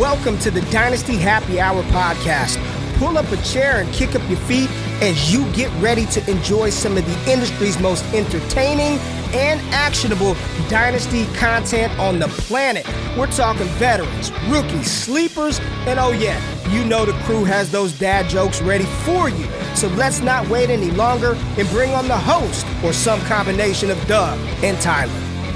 Welcome to the Dynasty Happy Hour podcast. Pull up a chair and kick up your feet as you get ready to enjoy some of the industry's most entertaining and actionable Dynasty content on the planet. We're talking veterans, rookies, sleepers, and oh yeah, you know the crew has those dad jokes ready for you. So let's not wait any longer and bring on the host or some combination of Doug and Tyler.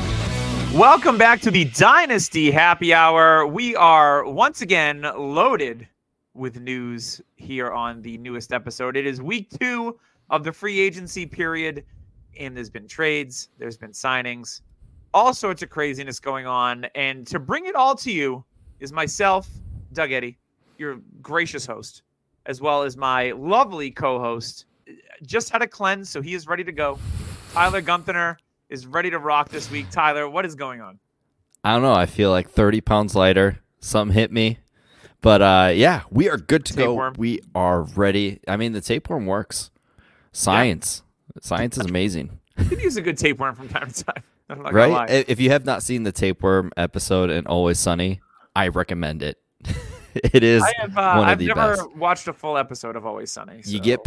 Welcome back to the Dynasty Happy Hour. We are once again loaded with news here on the newest episode. It is week 2 of the free agency period, and there's been trades, there's been signings, all sorts of craziness going on. And to bring it all to you is myself, Doug Eddy, your gracious host, as well as my lovely co-host. Just had a cleanse, so he is ready to go. Tyler Gunther is ready to rock this week. Tyler, what is going on? I don't know. I feel like 30 pounds lighter. Something hit me. But yeah, we are good to go. We are ready. I mean, the tapeworm works. Science. Yeah. Science is amazing. You could use a good tapeworm from time to time. I'm not right? gonna lie. If you have not seen the tapeworm episode in Always Sunny, I recommend it. It is one of the best. I've never watched a full episode of Always Sunny. So. You get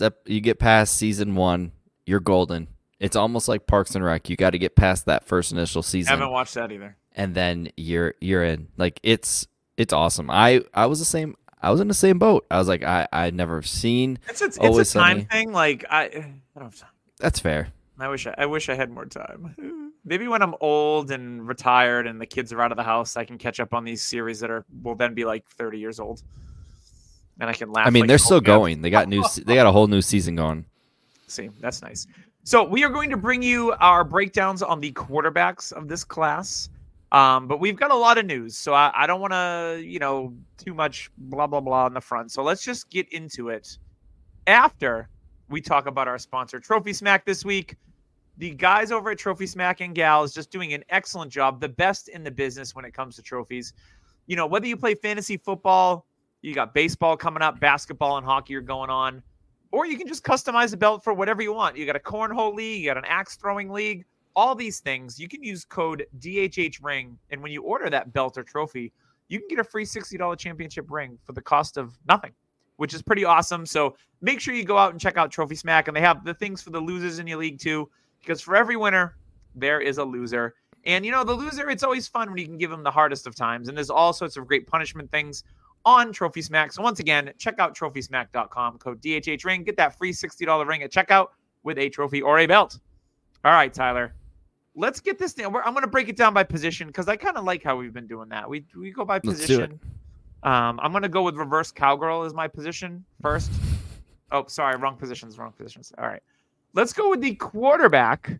past season 1, you're golden. It's almost like Parks and Rec. You got to get past that first initial season. I haven't watched that either. And then you're in. Like it's awesome. I was the same. I was in the same boat. I was like, I never seen. It's a time Sunny thing. Like I don't have time. That's fair. I wish I had more time. Maybe when I'm old and retired and the kids are out of the house, I can catch up on these series that will then be like 30 years old, and I can laugh. I mean, they're still going. They got a whole new season going. See, that's nice. So we are going to bring you our breakdowns on the quarterbacks of this class. But we've got a lot of news, so I don't want to, too much blah, blah, blah on the front. So let's just get into it after we talk about our sponsor, Trophy Smack, this week. The guys over at Trophy Smack and gals just doing an excellent job, the best in the business when it comes to trophies. Whether you play fantasy football, you got baseball coming up, basketball and hockey are going on, or you can just customize a belt for whatever you want. You got a cornhole league, you got an axe throwing league. All these things, you can use code DHHRING, and when you order that belt or trophy, you can get a free $60 championship ring for the cost of nothing, which is pretty awesome. So make sure you go out and check out Trophy Smack, and they have the things for the losers in your league too, because for every winner, there is a loser. And, the loser, it's always fun when you can give them the hardest of times, and there's all sorts of great punishment things on Trophy Smack. So once again, check out TrophySmack.com, code DHHRING, get that free $60 ring at checkout with a trophy or a belt. All right, Tyler. Let's get this down. I'm going to break it down by position because I kind of like how we've been doing that. We go by position. Let's do it. I'm going to go with reverse cowgirl as my position first. Oh, sorry. Wrong positions. All right. Let's go with the quarterback.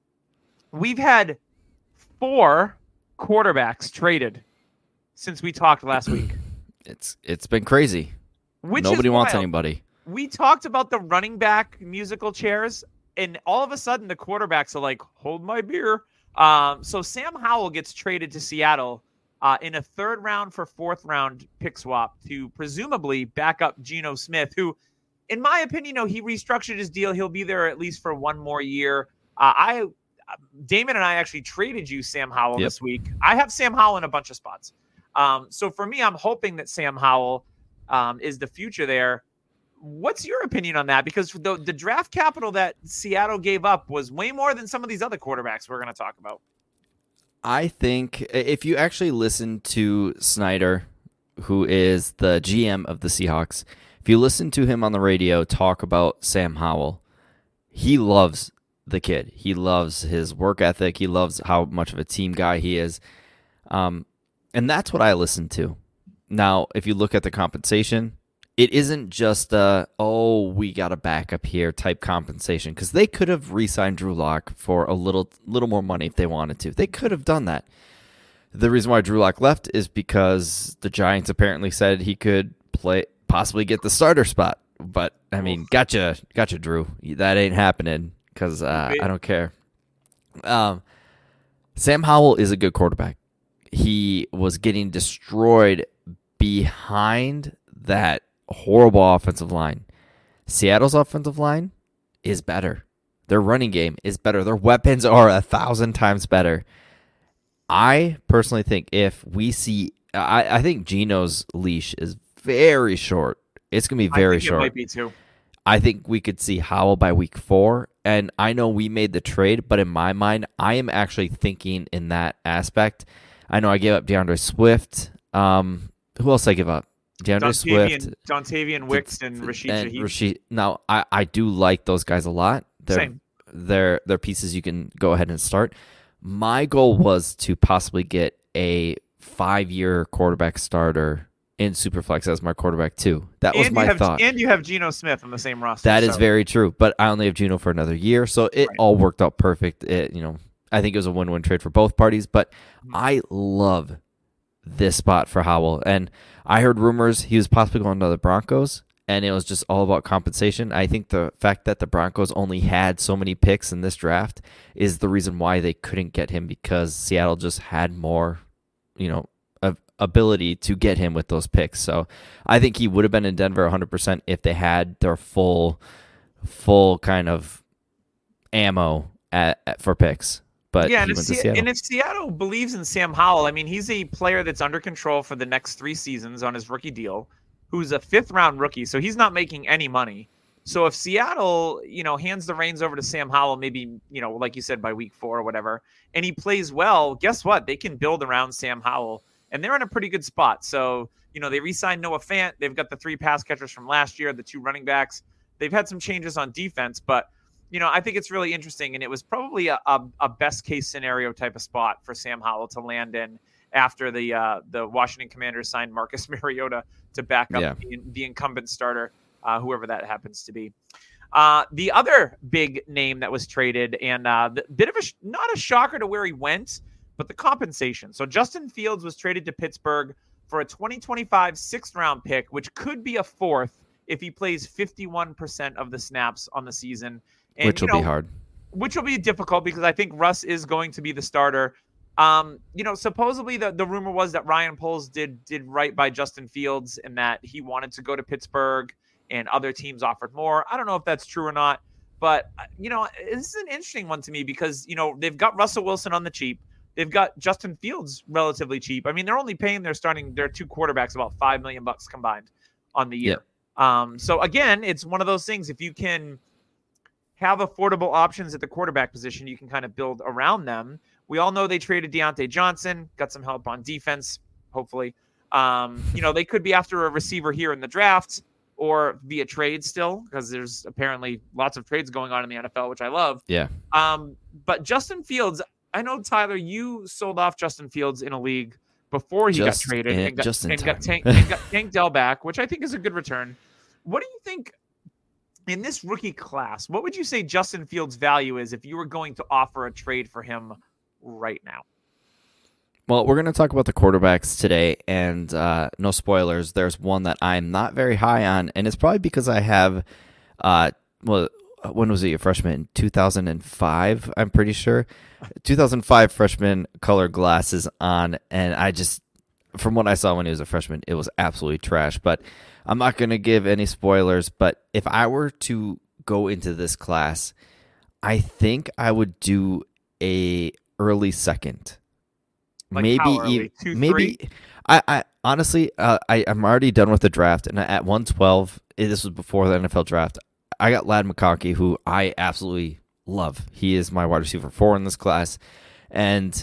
We've had 4 quarterbacks traded since we talked last week. It's been crazy. Nobody wants anybody. We talked about the running back musical chairs. And all of a sudden, the quarterbacks are like, hold my beer. So Sam Howell gets traded to Seattle in a 3rd round for 4th round pick swap to presumably back up Geno Smith, who, in my opinion, he restructured his deal. He'll be there at least for 1 more year. Damon and I actually traded you Sam Howell this week. I have Sam Howell in a bunch of spots. So for me, I'm hoping that Sam Howell is the future there. What's your opinion on that? Because the draft capital that Seattle gave up was way more than some of these other quarterbacks we're going to talk about. I think if you actually listen to Snyder, who is the GM of the Seahawks, if you listen to him on the radio talk about Sam Howell, he loves the kid. He loves his work ethic. He loves how much of a team guy he is. And that's what I listen to. Now, if you look at the compensation, it isn't just we got a backup here type compensation, because they could have re-signed Drew Lock for a little more money if they wanted to. They could have done that. The reason why Drew Lock left is because the Giants apparently said he could possibly get the starter spot. But I mean, gotcha, Drew. That ain't happening because I don't care. Sam Howell is a good quarterback. He was getting destroyed behind that horrible offensive line. Seattle's offensive line is better. Their running game is better. Their weapons are 1,000 times better. I personally think if we see I think Geno's leash is very short. It's going to be very short. It might be too. I think we could see Howell by week 4. And I know we made the trade, but in my mind, I am actually thinking in that aspect. I know I gave up DeAndre Swift. Who else I give up? Swift. Dontavian Wicks and Rashid Shaheed. Now, I do like those guys a lot. Same. They're pieces you can go ahead and start. My goal was to possibly get a 5-year quarterback starter in Superflex as my quarterback too. That was my thought. And you have Geno Smith on the same roster. That is very true, but I only have Geno for another year, so it all worked out perfect. I think it was a win-win trade for both parties, but I love this spot for Howell. And I heard rumors he was possibly going to the Broncos, and it was just all about compensation. I think the fact that the Broncos only had so many picks in this draft is the reason why they couldn't get him, because Seattle just had more, ability to get him with those picks. So I think he would have been in Denver 100% if they had their full kind of ammo for picks. But yeah, and if Seattle believes in Sam Howell, I mean, he's a player that's under control for the next 3 seasons on his rookie deal, who's a 5th-round rookie, so he's not making any money. So if Seattle, hands the reins over to Sam Howell, maybe, like you said, by week 4 or whatever, and he plays well, guess what? They can build around Sam Howell. And they're in a pretty good spot. So, they re-signed Noah Fant. They've got the 3 pass catchers from last year, the 2 running backs. They've had some changes on defense, but, I think it's really interesting. And it was probably a best-case scenario type of spot for Sam Howell to land in after the Washington Commanders signed Marcus Mariota to back up the incumbent starter, whoever that happens to be. The other big name that was traded, and bit of not a shocker to where he went, but the compensation. So Justin Fields was traded to Pittsburgh for a 2025 6th-round pick, which could be a 4th if he plays 51% of the snaps on the season. And, which will be hard. Which will be difficult because I think Russ is going to be the starter. Supposedly the rumor was that Ryan Poles did right by Justin Fields and that he wanted to go to Pittsburgh and other teams offered more. I don't know if that's true or not, but, this is an interesting one to me because, they've got Russell Wilson on the cheap. They've got Justin Fields relatively cheap. I mean, they're only paying their 2 quarterbacks about $5 million combined on the year. Yeah. So again, it's one of those things. If you can have affordable options at the quarterback position, you can kind of build around them. We all know they traded Deontay Johnson, got some help on defense, hopefully. They could be after a receiver here in the draft or via trade still, because there's apparently lots of trades going on in the NFL, which I love. Yeah. But Justin Fields, I know, Tyler, you sold off Justin Fields in a league before he got traded and got Tank Dell back, which I think is a good return. What do you think in this rookie class? What would you say Justin Fields' value is if you were going to offer a trade for him right now? Well, we're going to talk about the quarterbacks today, and no spoilers. There's one that I'm not very high on, and it's probably because I have when was he a freshman? In 2005, I'm pretty sure. 2005 freshman color glasses on, and I just, from what I saw when he was a freshman, it was absolutely trash. But I'm not going to give any spoilers, but if I were to go into this class, I think I would do a early second. Like maybe 2, maybe 3? I honestly, I'm already done with the draft, and at 112, this was before the NFL draft, I got Ladd McConkey, who I absolutely love. He is my wide receiver 4 in this class. And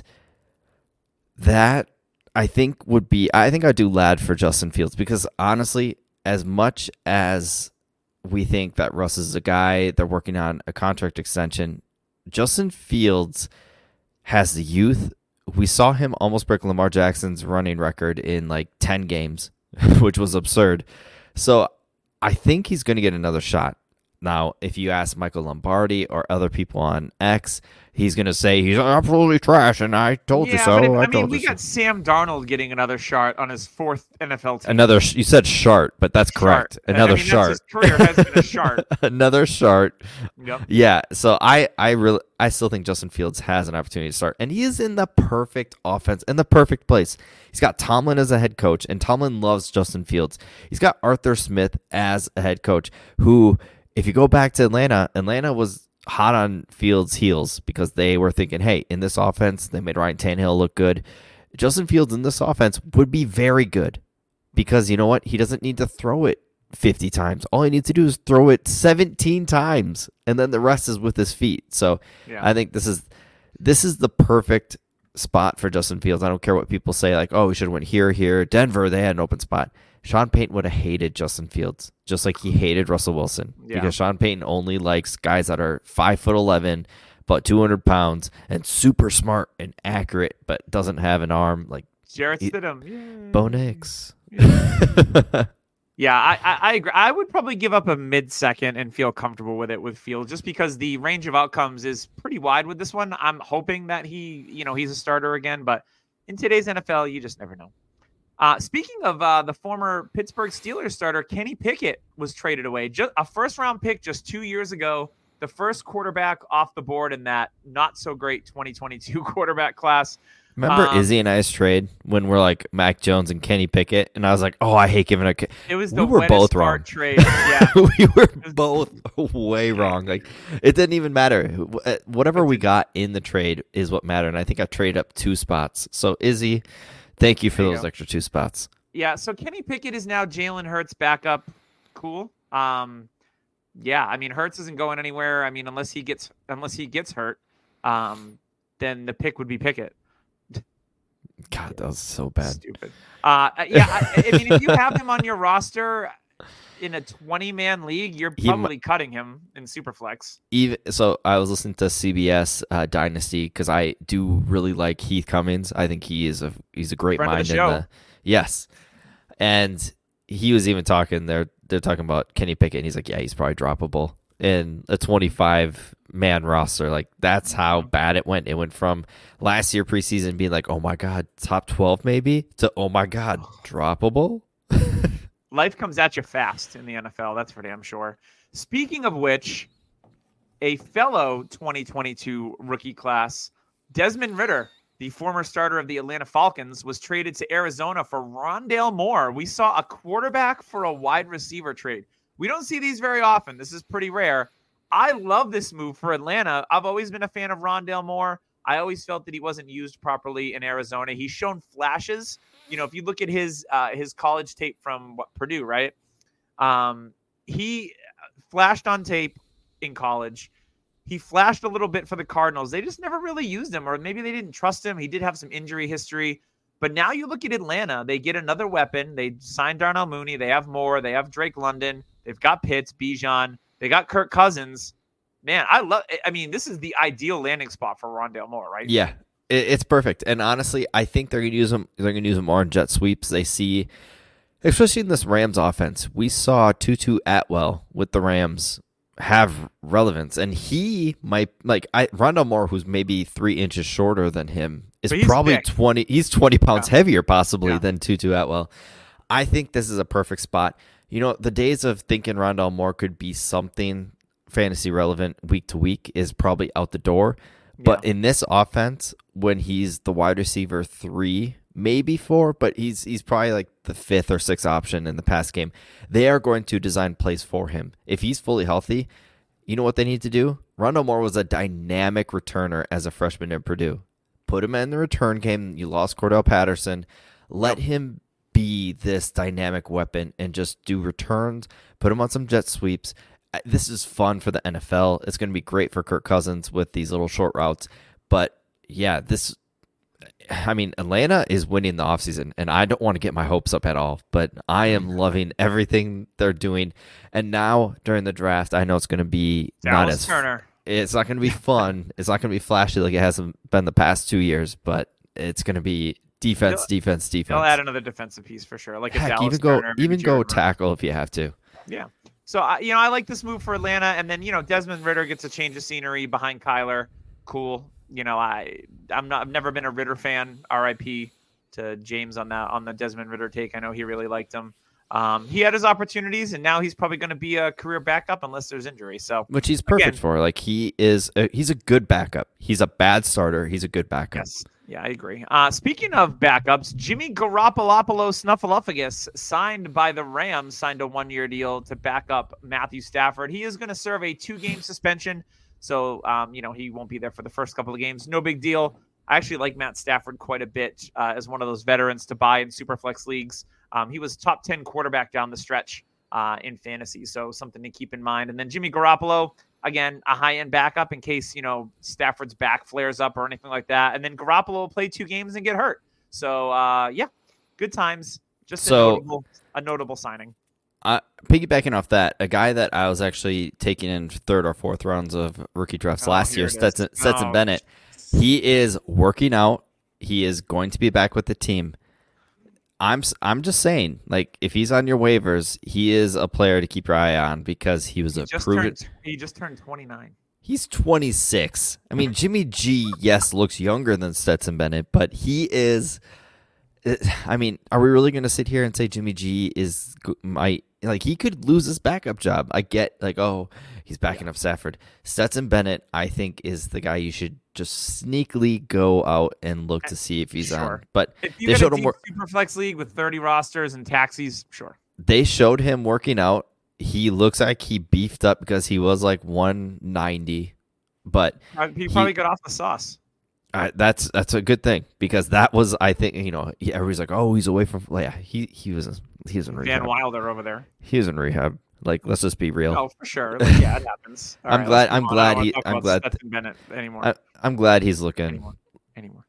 that, I think I'd do Ladd for Justin Fields, because honestly, as much as we think that Russ is a guy, they're working on a contract extension, Justin Fields has the youth. We saw him almost break Lamar Jackson's running record in like 10 games, which was absurd. So I think he's going to get another shot. Now, if you ask Michael Lombardi or other people on X, he's going to say he's absolutely trash, and I told you so. We got Sam Darnold getting another shot on his 4th NFL team. You said Shart, but that's correct. Another Shart. His career has been a Shart. Another Shart. Yep. Yeah. So I still think Justin Fields has an opportunity to start, and he is in the perfect offense, in the perfect place. He's got Tomlin as a head coach, and Tomlin loves Justin Fields. He's got Arthur Smith as a head coach, who, if you go back to Atlanta was hot on Fields' heels because they were thinking, hey, in this offense, they made Ryan Tannehill look good. Justin Fields in this offense would be very good because you know what? He doesn't need to throw it 50 times. All he needs to do is throw it 17 times, and then the rest is with his feet. So I think this is the perfect spot for Justin Fields. I don't care what people say, like, oh, we should have went here. Denver, they had an open spot. Sean Payton would have hated Justin Fields, just like he hated Russell Wilson, because Sean Payton only likes guys that are 5'11", about 200 pounds, and super smart and accurate, but doesn't have an arm like Jarrett Stidham. Bo Nix. Yeah, I agree. I would probably give up a mid-second and feel comfortable with it with Fields, just because the range of outcomes is pretty wide with this one. I'm hoping that he's a starter again, but in today's NFL, you just never know. Speaking of the former Pittsburgh Steelers starter, Kenny Pickett was traded away. Just a first-round pick just 2 years ago, the first quarterback off the board in that not-so-great 2022 quarterback class. Remember Izzy and I's trade when we're like Mac Jones and Kenny Pickett, and I was like, "Oh, I hate giving a." It was the we were both wrong. Trade. Yeah, we were both way wrong. Like it didn't even matter. Whatever we got in the trade is what mattered. And I think I traded up 2 spots. So Izzy, thank you for those extra 2 spots. Yeah. So Kenny Pickett is now Jalen Hurts' backup. Cool. Yeah. I mean, Hurts isn't going anywhere. I mean, unless he gets hurt, then the pick would be Pickett. God, that was so bad. Stupid. I mean, if you have him on your roster in a 20-man league, you're probably cutting him in Superflex. Even so, I was listening to CBS Dynasty because I do really like Heath Cummings. I think he's a great Friend mind of the show. Yes, and he was even talking. They're talking about Kenny Pickett, and he's like, yeah, he's probably droppable in a 25-man roster. Like that's how bad it went. It went from last year preseason being like, oh my God, top 12 maybe, to oh my God, droppable. Life comes at you fast in the NFL. That's for damn sure. Speaking of which, a fellow 2022 rookie class, Desmond Ridder, the former starter of the Atlanta Falcons, was traded to Arizona for Rondale Moore. We saw a quarterback for a wide receiver trade. We don't see these very often. This is pretty rare. I love this move for Atlanta. I've always been a fan of Rondale Moore. I always felt that he wasn't used properly in Arizona. He's shown flashes. You know, if you look at his college tape from Purdue, right? He flashed on tape in college. He flashed a little bit for the Cardinals. They just never really used him, or maybe they didn't trust him. He did have some injury history. But now you look at Atlanta, they get another weapon. They signed Darnell Mooney. They have Moore. They have Drake London. They've got Pitts, Bijan. They got Kirk Cousins. Man, I mean, this is the ideal landing spot for Rondale Moore, right? Yeah, it's perfect. And honestly, I think they're going to use him. They're going to use him more in jet sweeps. They see, especially in this Rams offense, we saw Tutu Atwell with the Rams have relevance, and he might Rondale Moore, who's maybe 3 inches shorter than him, is probably big. 20. He's 20 pounds heavier possibly than Tutu Atwell. I think this is a perfect spot. You know, the days of thinking Rondale Moore could be something fantasy relevant week to week is probably out the door. But in this offense, when he's the wide receiver 3, maybe 4, but he's probably like the 5th or 6th option in the pass game, they are going to design plays for him. If he's fully healthy, you know what they need to do? Rondale Moore was a dynamic returner as a freshman at Purdue. Put him in the return game. You lost Cordell Patterson. Let him be this dynamic weapon and just do returns. Put him on some jet sweeps. This is fun for the NFL. It's going to be great for Kirk Cousins with these little short routes. But yeah, Atlanta is winning the offseason, and I don't want to get my hopes up at all, but I am loving everything they're doing. And now during the draft, I know it's going to be Dallas Turner. It's not going to be fun. It's not going to be flashy like it hasn't been the past 2 years, but it's going to be defense. They'll add another defensive piece for sure. Like Dallas Turner, even go tackle if you have to. Yeah. So, I like this move for Atlanta. And then, Desmond Ridder gets a change of scenery behind Kyler. Cool. I've never been a Ridder fan. RIP to James on the Desmond Ridder take. I know he really liked him. He had his opportunities, and now he's probably going to be a career backup unless there's injury. So, which he's perfect for. Like he's a good backup. He's a bad starter. He's a good backup. Yes. Yeah, I agree. Speaking of backups, Jimmy Garoppolo Snuffleupagus, signed by the Rams, signed a 1-year deal to back up Matthew Stafford. He is going to serve a 2-game suspension, so he won't be there for the first couple of games. No big deal. I actually like Matt Stafford quite a bit as one of those veterans to buy in Superflex leagues. He was top 10 quarterback down the stretch in fantasy, so something to keep in mind. And then Jimmy Garoppolo, again, a high-end backup in case, Stafford's back flares up or anything like that. And then Garoppolo will play 2 games and get hurt. So, good times. Just a notable signing. Piggybacking off that, a guy that I was actually taking in 3rd or 4th rounds of rookie drafts last year, Stetson Bennett. He is working out. He is going to be back with the team. I'm just saying, like, if he's on your waivers, he is a player to keep your eye on because he was he just turned 29. He's 26. I mean, Jimmy G, yes, looks younger than Stetson Bennett, but he is. I mean, are we really going to sit here and say Jimmy G is he could lose his backup job? I get he's backing up Stafford. Stetson Bennett, I think, is the guy you should just sneakily go out and look to see if he's on. But if you showed him Superflex league with 30 rosters and taxis, sure. They showed him working out. He looks like he beefed up because he was like 190, but he probably got off the sauce. That's a good thing because that was, I think, everybody's like, oh, he's away from. Yeah, he was in rehab. Van Wilder over there. He was in rehab. Like, let's just be real. Oh, for sure. Like, yeah, it happens. I'm glad Stetson Bennett anymore. I'm glad he's looking anymore.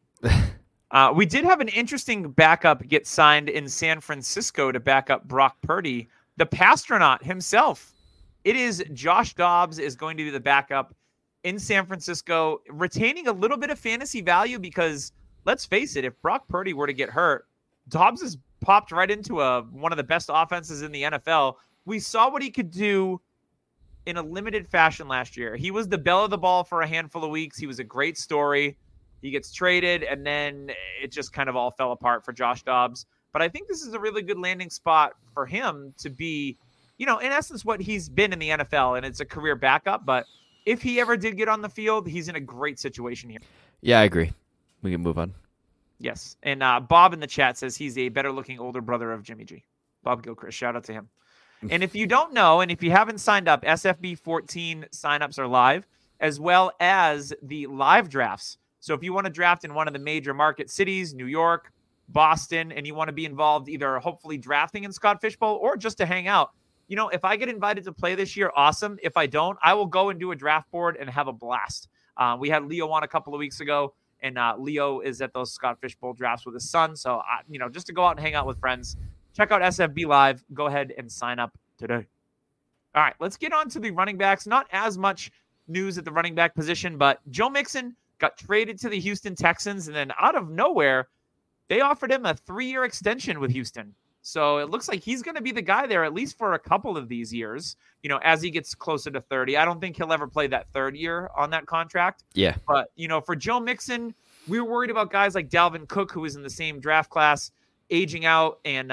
We did have an interesting backup get signed in San Francisco to back up Brock Purdy, the Pastronaut himself. It is Josh Dobbs is going to be the backup in San Francisco, retaining a little bit of fantasy value because, let's face it, if Brock Purdy were to get hurt, Dobbs has popped right into one of the best offenses in the NFL. We saw what he could do in a limited fashion last year. He was the belle of the ball for a handful of weeks. He was a great story. He gets traded, and then it just kind of all fell apart for Josh Dobbs. But I think this is a really good landing spot for him to be, in essence, what he's been in the NFL, and it's a career backup. But if he ever did get on the field, he's in a great situation here. Yeah, I agree. We can move on. Yes. And Bob in the chat says he's a better-looking older brother of Jimmy G. Bob Gilchrist, shout out to him. And if you don't know, and if you haven't signed up, SFB 14 signups are live, as well as the live drafts. So if you want to draft in one of the major market cities, New York, Boston, and you want to be involved either hopefully drafting in Scott Fishbowl or just to hang out, if I get invited to play this year, awesome. If I don't, I will go and do a draft board and have a blast. We had Leo on a couple of weeks ago, and Leo is at those Scott Fishbowl drafts with his son. So, just to go out and hang out with friends, check out SFB Live. Go ahead and sign up today. All right, let's get on to the running backs. Not as much news at the running back position, but Joe Mixon got traded to the Houston Texans, and then out of nowhere, they offered him a 3-year extension with Houston. So it looks like he's going to be the guy there, at least for a couple of these years, as he gets closer to 30. I don't think he'll ever play that 3rd year on that contract. Yeah. But, for Joe Mixon, we were worried about guys like Dalvin Cook, who was in the same draft class, aging out. And,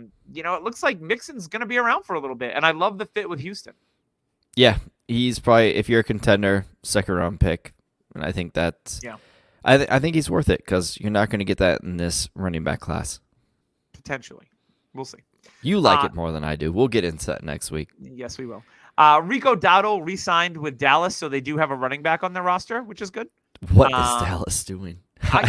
it looks like Mixon's going to be around for a little bit. And I love the fit with Houston. Yeah. He's probably, if you're a contender, 2nd-round pick. And I think that's, yeah. I think he's worth it because you're not going to get that in this running back class. Potentially. We'll see. You like it more than I do. We'll get into that next week. Yes, we will. Rico Dowdle re-signed with Dallas, so they do have a running back on their roster, which is good. What is Dallas doing?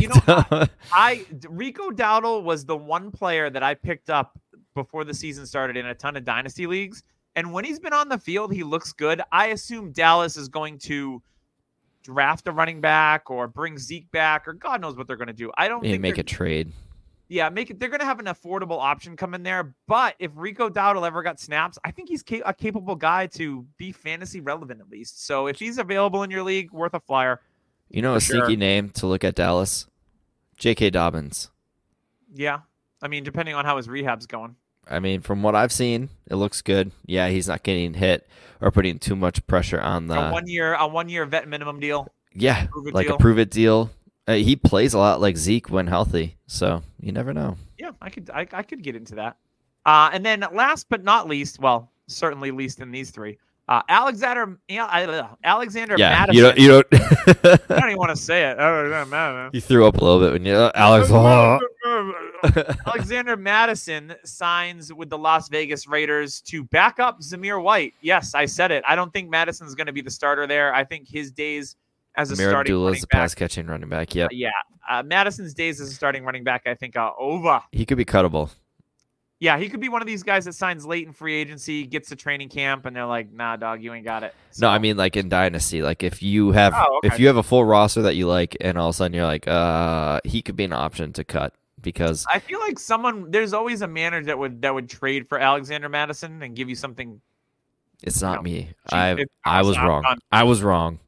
Rico Dowdle was the one player that I picked up before the season started in a ton of dynasty leagues, and when he's been on the field, he looks good. I assume Dallas is going to draft a running back or bring Zeke back, or God knows what they're going to do. I don't think make a trade. Yeah, they're going to have an affordable option come in there. But if Rico Dowdle ever got snaps, I think he's a capable guy to be fantasy relevant at least. So if he's available in your league, worth a flyer. A sneaky name to look at Dallas? J.K. Dobbins. Yeah. Depending on how his rehab's going. From what I've seen, it looks good. Yeah, he's not getting hit or putting too much pressure on the... A one-year vet minimum deal. Yeah, a prove-it deal. He plays a lot like Zeke when healthy, so you never know. Yeah, I could get into that. And then last but not least, well, certainly least in these three, Alexander Madison. You don't. I don't even want to say it. Oh, it doesn't matter. You threw up a little bit when you Alex. Alexander Madison signs with the Las Vegas Raiders to back up Zamir White. Yes, I said it. I don't think Madison's going to be the starter there. I think his days as a starting Abdullah running is the back, pass catching running back. Yep. Yeah, Madison's days as a starting running back, I think, are over. He could be cuttable. Yeah, he could be one of these guys that signs late in free agency, gets to training camp, and they're like, "Nah, dog, you ain't got it." So, No, I mean like in Dynasty. Like if you have a full roster that you like, and all of a sudden you're like, he could be an option to cut because I feel like there's always a manager that would trade for Alexander Madison and give you something. It's not me. cheap. I was wrong. I was wrong.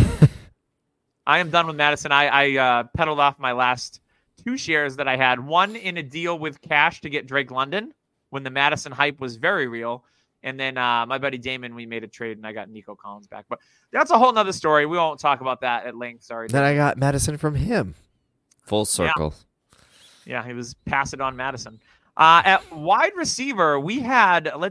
I am done with Madison. I peddled off my last 2 shares that I had. One in a deal with cash to get Drake London when the Madison hype was very real. And then my buddy Damon, we made a trade and I got Nico Collins back. But that's a whole nother story. We won't talk about that at length. Sorry. Then I got Madison from him. Full circle. Yeah, he was pass it on Madison. At wide receiver, we had one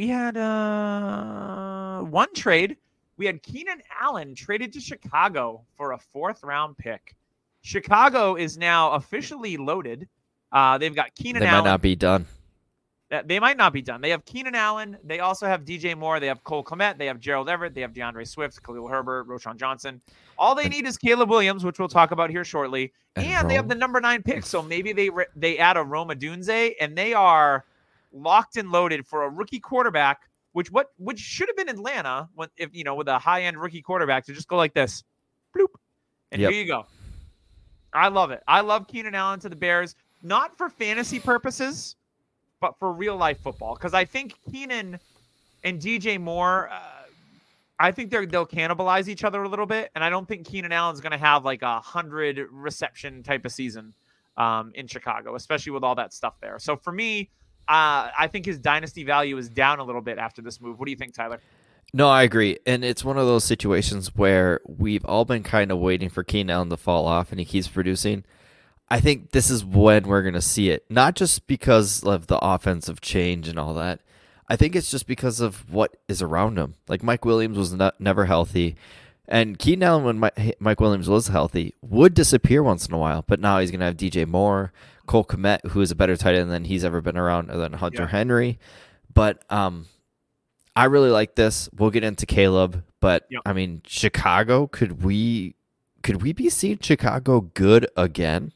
trade. We had Keenan Allen traded to Chicago for a 4th-round pick. Chicago is now officially loaded. They've got Keenan Allen. They might not be done. They might not be done. They have Keenan Allen. They also have DJ Moore. They have Cole Kmet. They have Gerald Everett. They have DeAndre Swift, Khalil Herbert, Roschon Johnson. All they need is Caleb Williams, which we'll talk about here shortly. And they have the number 9 pick. So maybe they add a Roma Dunze, and they are locked and loaded for a rookie quarterback, which should have been Atlanta with a high-end rookie quarterback to just go like this. Bloop. And Here you go. I love it. I love Keenan Allen to the Bears, not for fantasy purposes, but for real life football. Because I think Keenan and DJ Moore, I think they'll cannibalize each other a little bit. And I don't think Keenan Allen's going to have like 100 reception type of season in Chicago, especially with all that stuff there. So for me, I think his dynasty value is down a little bit after this move. What do you think, Tyler? No, I agree. And it's one of those situations where we've all been kind of waiting for Keenan Allen to fall off and he keeps producing. I think this is when we're going to see it, not just because of the offensive change and all that. I think it's just because of what is around him. Like Mike Williams was never healthy, and Keenan Allen, when Mike Williams was healthy, would disappear once in a while. But now he's going to have DJ Moore, Cole Kmet, who is a better tight end than he's ever been around, other than Hunter Henry. But I really like this. We'll get into Caleb, but I mean, Chicago, could we be seeing Chicago good again?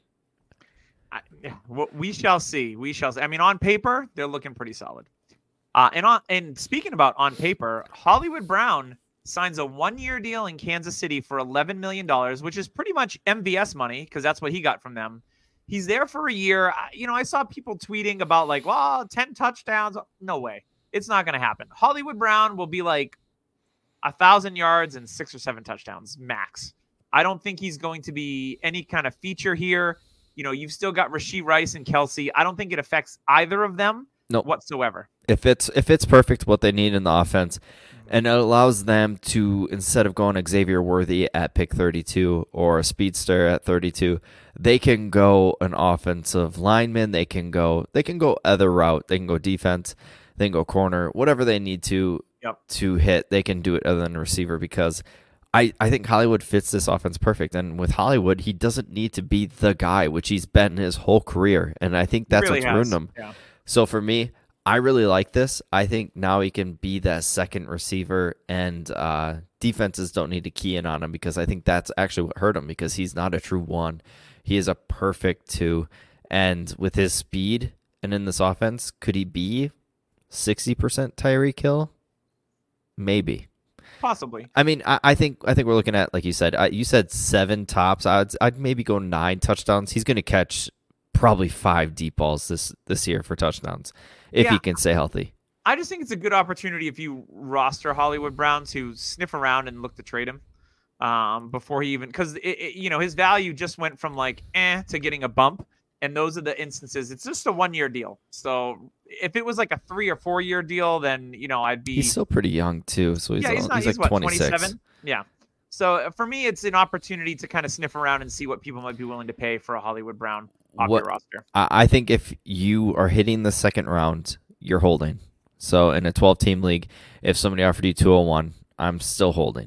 We shall see. We shall see. I mean, on paper, they're looking pretty solid. And speaking about on paper, Hollywood Brown signs a 1-year deal in Kansas City for $11 million, which is pretty much MVS money because that's what he got from them. He's there for a year. I saw people tweeting about 10 touchdowns. No way. It's not going to happen. Hollywood Brown will be like 1,000 yards and 6 or 7 touchdowns max. I don't think he's going to be any kind of feature here. You've still got Rashee Rice and Kelsey. I don't think it affects either of them whatsoever. If it's perfect what they need in the offense, and it allows them to, instead of going Xavier Worthy at pick 32 or a speedster at 32, they can go an offensive lineman. They can go other route. They can go defense. They can go corner. Whatever they need to hit, they can do it other than a receiver because I think Hollywood fits this offense perfect. And with Hollywood, he doesn't need to be the guy, which he's been his whole career. And I think that's what's ruined him. Yeah. So for me, I really like this. I think now he can be that second receiver, and defenses don't need to key in on him because I think that's actually what hurt him because he's not a true 1. He is a perfect 2. And with his speed and in this offense, could he be 60% Tyreek Hill? Maybe. Possibly. I mean, I think we're looking at, like you said, 7 tops. I'd maybe go 9 touchdowns. He's going to catch probably 5 deep balls this year for touchdowns if he can stay healthy. I just think it's a good opportunity if you roster Hollywood Brown to sniff around and look to trade him before he even, because his value just went from to getting a bump, and those are the instances. It's just a 1-year deal. So if it was like a 3 or 4 year deal, then I'd be. He's still pretty young too, so he's like 26. 27? Yeah. So for me, it's an opportunity to kind of sniff around and see what people might be willing to pay for a Hollywood Brown off your roster. I think if you are hitting the second round, you're holding. So in a 12-team league, if somebody offered you 201, I'm still holding.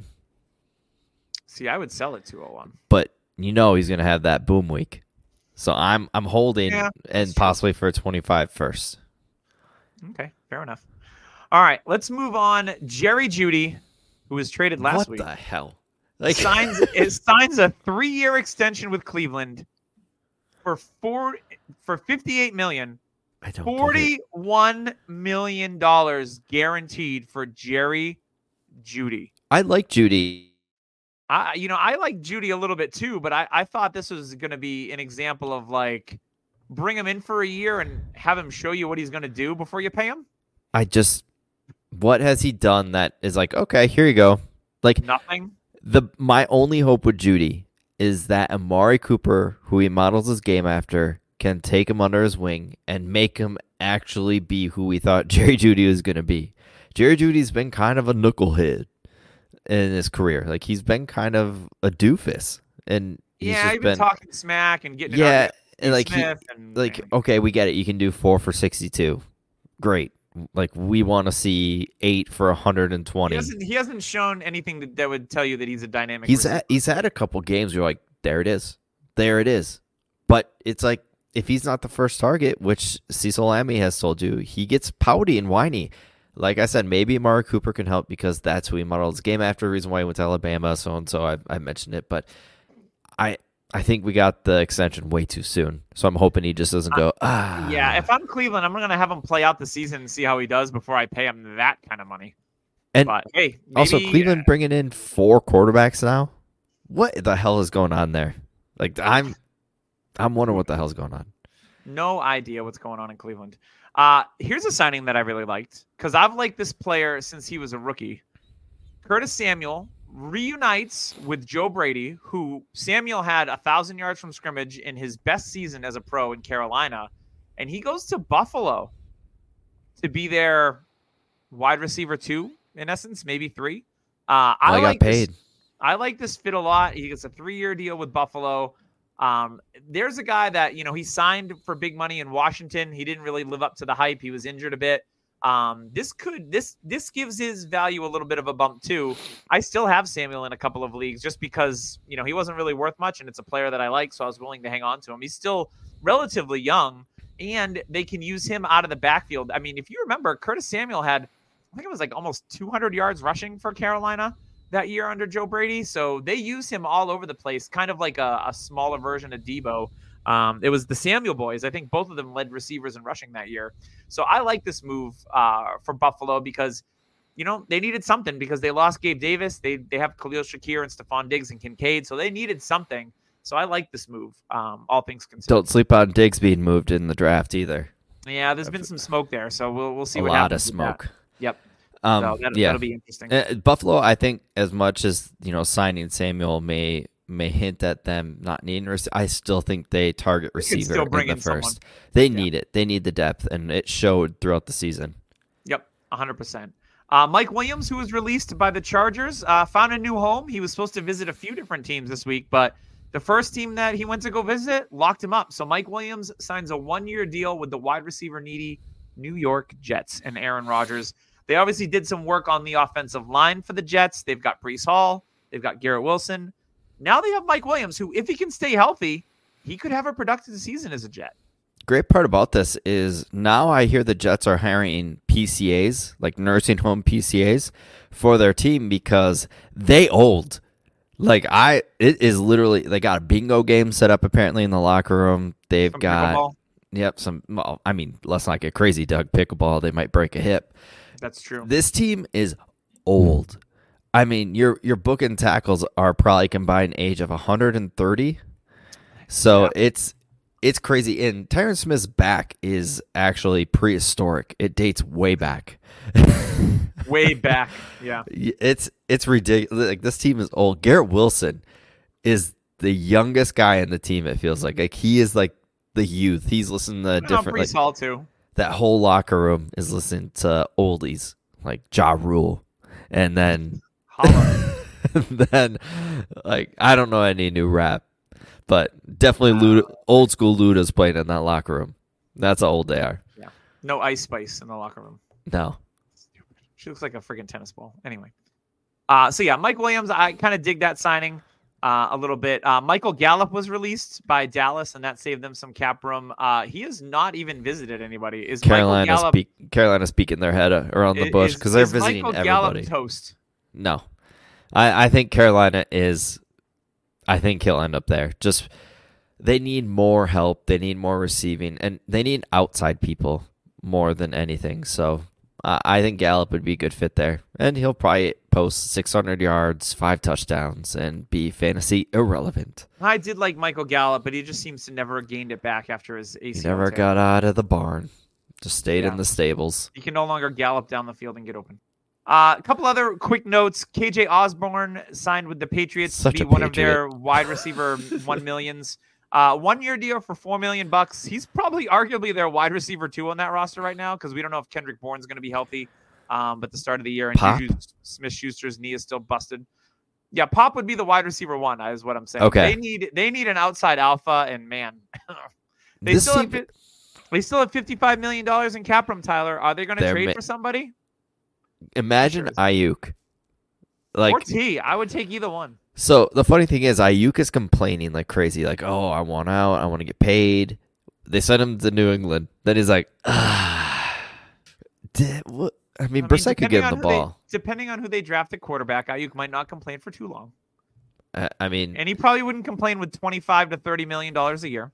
See, I would sell at 201. But he's going to have that boom week. So I'm holding and possibly for a 25 first. Okay, fair enough. All right, let's move on. Jerry Jeudy, who was traded last week. What the hell? Signs a 3-year extension with Cleveland for $58 million. I don't $41 million guaranteed for Jerry Jeudy. I like Jeudy. I like Jeudy a little bit too, but I thought this was going to be an example of like bring him in for a year and have him show you what he's going to do before you pay him. What has he done that is like, okay, here you go. Like nothing. My only hope with Jeudy is that Amari Cooper, who he models his game after, can take him under his wing and make him actually be who we thought Jerry Jeudy was going to be. Jerry Judy's been kind of a knucklehead in his career. Like, he's been kind of a doofus. And he's been talking smack and getting and like okay, we get it. You can do 4 for 62. Great. Like, we want to see 8 for 120. He hasn't shown anything that would tell you that he's a dynamic. He's had a couple games where you're like, there it is. But it's like, if he's not the first target, which Cecil Lammey has told you, he gets pouty and whiny. Like I said, maybe Amari Cooper can help because that's who he modeled his game after. The reason why he went to Alabama, so and so. I mentioned it, but I think we got the extension way too soon. So I'm hoping he just doesn't go. Yeah, if I'm Cleveland, I'm gonna have him play out the season and see how he does before I pay him that kind of money. And but, hey, maybe, also Cleveland bringing in 4 quarterbacks now. What the hell is going on there? Like, I'm wondering what the hell's going on. No idea what's going on in Cleveland. Here's a signing that I really liked because I've liked this player since he was a rookie. Curtis Samuel reunites with Joe Brady, who Samuel had 1,000 yards from scrimmage in his best season as a pro in Carolina, and he goes to Buffalo to be their wide receiver 2, in essence, maybe 3. I got paid. I like this fit a lot. He gets a 3-year deal with Buffalo. There's a guy that, he signed for big money in Washington. He didn't really live up to the hype. He was injured a bit. This gives his value a little bit of a bump too. I still have Samuel in a couple of leagues just because, he wasn't really worth much and it's a player that I like. So I was willing to hang on to him. He's still relatively young and they can use him out of the backfield. I mean, if you remember, Curtis Samuel had, I think it was like almost 200 yards rushing for Carolina that year under Joe Brady. So they use him all over the place, kind of like a smaller version of Debo. It was the Samuel boys. I think both of them led receivers in rushing that year. So I like this move for Buffalo because, they needed something because they lost Gabe Davis. They have Khalil Shakir and Stephon Diggs and Kincaid. So they needed something. So I like this move, all things considered. Don't sleep on Diggs being moved in the draft either. Yeah, there's been some smoke there. So we'll see what happens. A lot happens of smoke. Yep. So that'll be interesting. Buffalo, I think, as much as signing Samuel may hint at them not needing I still think they target receiver in the first. They need it. They need the depth, and it showed throughout the season. Yep, 100%. Mike Williams, who was released by the Chargers, found a new home. He was supposed to visit a few different teams this week, but the first team that he went to go visit locked him up. So Mike Williams signs a 1-year deal with the wide receiver needy New York Jets and Aaron Rodgers. They obviously did some work on the offensive line for the Jets. They've got Breece Hall. They've got Garrett Wilson. Now they have Mike Williams, who, if he can stay healthy, he could have a productive season as a Jet. Great part about this is now I hear the Jets are hiring PCAs, like nursing home PCAs, for their team because they old. It is literally, they got a bingo game set up apparently in the locker room. They've got, pickleball. Yep, let's not get crazy, Doug. Pickleball, they might break a hip. That's true. This team is old. I mean, your book and tackles are probably combined age of 130. So it's crazy. And Tyron Smith's back is actually prehistoric. It dates way back. Way back. Yeah. It's ridiculous. Like, this team is old. Garrett Wilson is the youngest guy in the team, it feels like. Like, he is like the youth. He's listening to different Breece Hall too. That whole locker room is listening to oldies like Ja Rule. And then I don't know any new rap, but definitely old school Luda's playing in that locker room. That's how old they are. Yeah. No Ice Spice in the locker room. No. She looks like a friggin' tennis ball. Anyway. Mike Williams, I kind of dig that signing a little bit. Michael Gallup was released by Dallas, and that saved them some cap room. He has not even visited anybody. Is Carolina speaking their head around the bush because they're visiting Michael everybody. Gallup toast? No, I think Carolina is. I think he'll end up there. Just they need more help. They need more receiving, and they need outside people more than anything. So I think Gallup would be a good fit there, and he'll probably post 600 yards, 5 touchdowns, and be fantasy irrelevant. I did like Michael Gallup, but he just seems to never have gained it back after his ACL. He never got out of the barn. Just stayed in the stables. He can no longer gallop down the field and get open. A couple other quick notes. KJ Osborne signed with the Patriots to be one of their wide receiver 1 millions. 1 year deal for $4 million. He's probably arguably their wide receiver 2 on that roster right now because we don't know if Kendrick Bourne's going to be healthy at the start of the year. And Juju Smith-Schuster's knee is still busted. Yeah, Pop would be the wide receiver 1, is what I'm saying. Okay. They need an outside alpha, and man, they still have $55 million in cap room, Tyler. Are they going to trade for somebody? Imagine Ayuk. Or T. I would take either one. So the funny thing is, Ayuk is complaining like crazy, like, "Oh, I want out. I want to get paid." They sent him to New England. Then he's like, what? I mean, Brissett could give him the ball. Depending on who they draft at quarterback, Ayuk might not complain for too long. And he probably wouldn't complain with $25 to $30 million a year.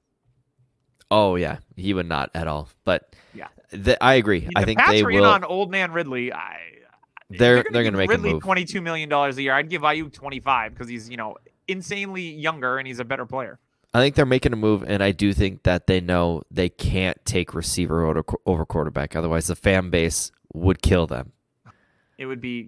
Oh yeah, he would not at all. But yeah, I agree. I think they will. On old man Ridley. They're going to make Ridley a move. $22 million a year. I'd give Ayuk 25 because he's insanely younger and he's a better player. I think they're making a move, and I do think that they know they can't take receiver over quarterback. Otherwise, the fan base would kill them. It would be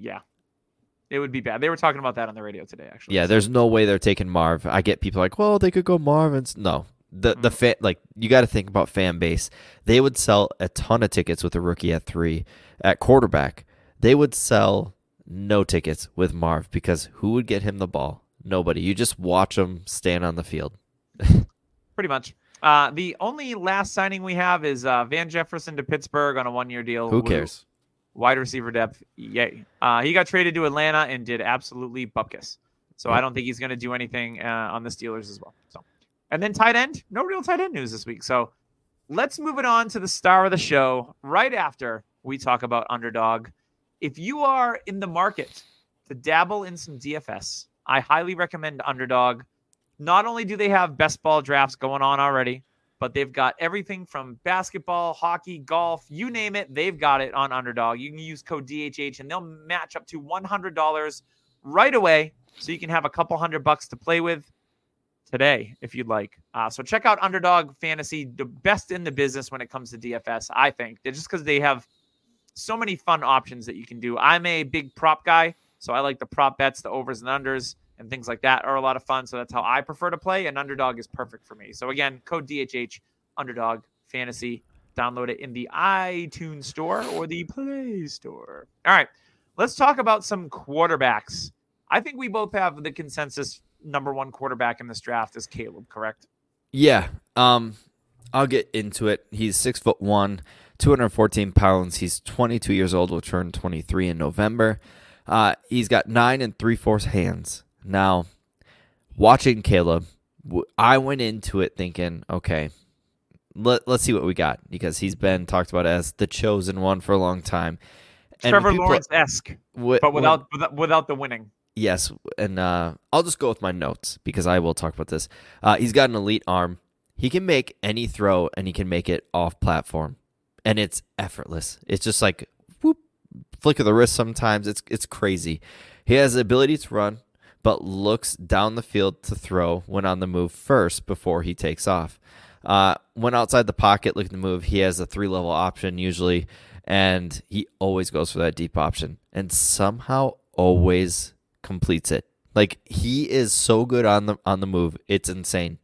bad. They were talking about that on the radio today, actually. Yeah, there's no way they're taking Marv. I get people like, well, they could go Marv. No. The fan, you got to think about fan base. They would sell a ton of tickets with a rookie at 3 at quarterback. They would sell no tickets with Marv because who would get him the ball? Nobody. You just watch him stand on the field. Pretty much. The only last signing we have is Van Jefferson to Pittsburgh on a 1-year deal. Who cares? Wide receiver depth. Yay. He got traded to Atlanta and did absolutely bupkis. So I don't think he's going to do anything on the Steelers as well. So, and then tight end. No real tight end news this week. So let's move it on to the star of the show right after we talk about Underdog. If you are in the market to dabble in some DFS, I highly recommend Underdog. Not only do they have best ball drafts going on already, but they've got everything from basketball, hockey, golf, you name it, they've got it on Underdog. You can use code DHH and they'll match up to $100 right away so you can have a couple $100 to play with today if you'd like. So check out Underdog Fantasy, the best in the business when it comes to DFS, I think. They're just because they have so many fun options that you can do. I'm a big prop guy, so I like the prop bets, the overs and unders, and things like that are a lot of fun. So that's how I prefer to play, and Underdog is perfect for me. So again, code DHH, Underdog Fantasy. Download it in the iTunes store or the Play Store. All right, let's talk about some quarterbacks. I think we both have the consensus number 1 quarterback in this draft is Caleb, correct? Yeah. I'll get into it. He's 6'1", 214 pounds. He's 22 years old. Will turn 23 in November. He's got 9 3/4 hands. Now, watching Caleb, I went into it thinking, okay, let's see what we got because he's been talked about as the chosen one for a long time. And Trevor Lawrence-esque, but without the winning. Yes, and I'll just go with my notes because I will talk about this. He's got an elite arm. He can make any throw, and he can make it off platform, and it's effortless. It's just like whoop, flick of the wrist. Sometimes it's crazy. He has the ability to run, but looks down the field to throw when on the move first before he takes off. When outside the pocket looking to move, he has a 3-level option usually, and he always goes for that deep option, and somehow always completes it. Like he is so good on the move, it's insane.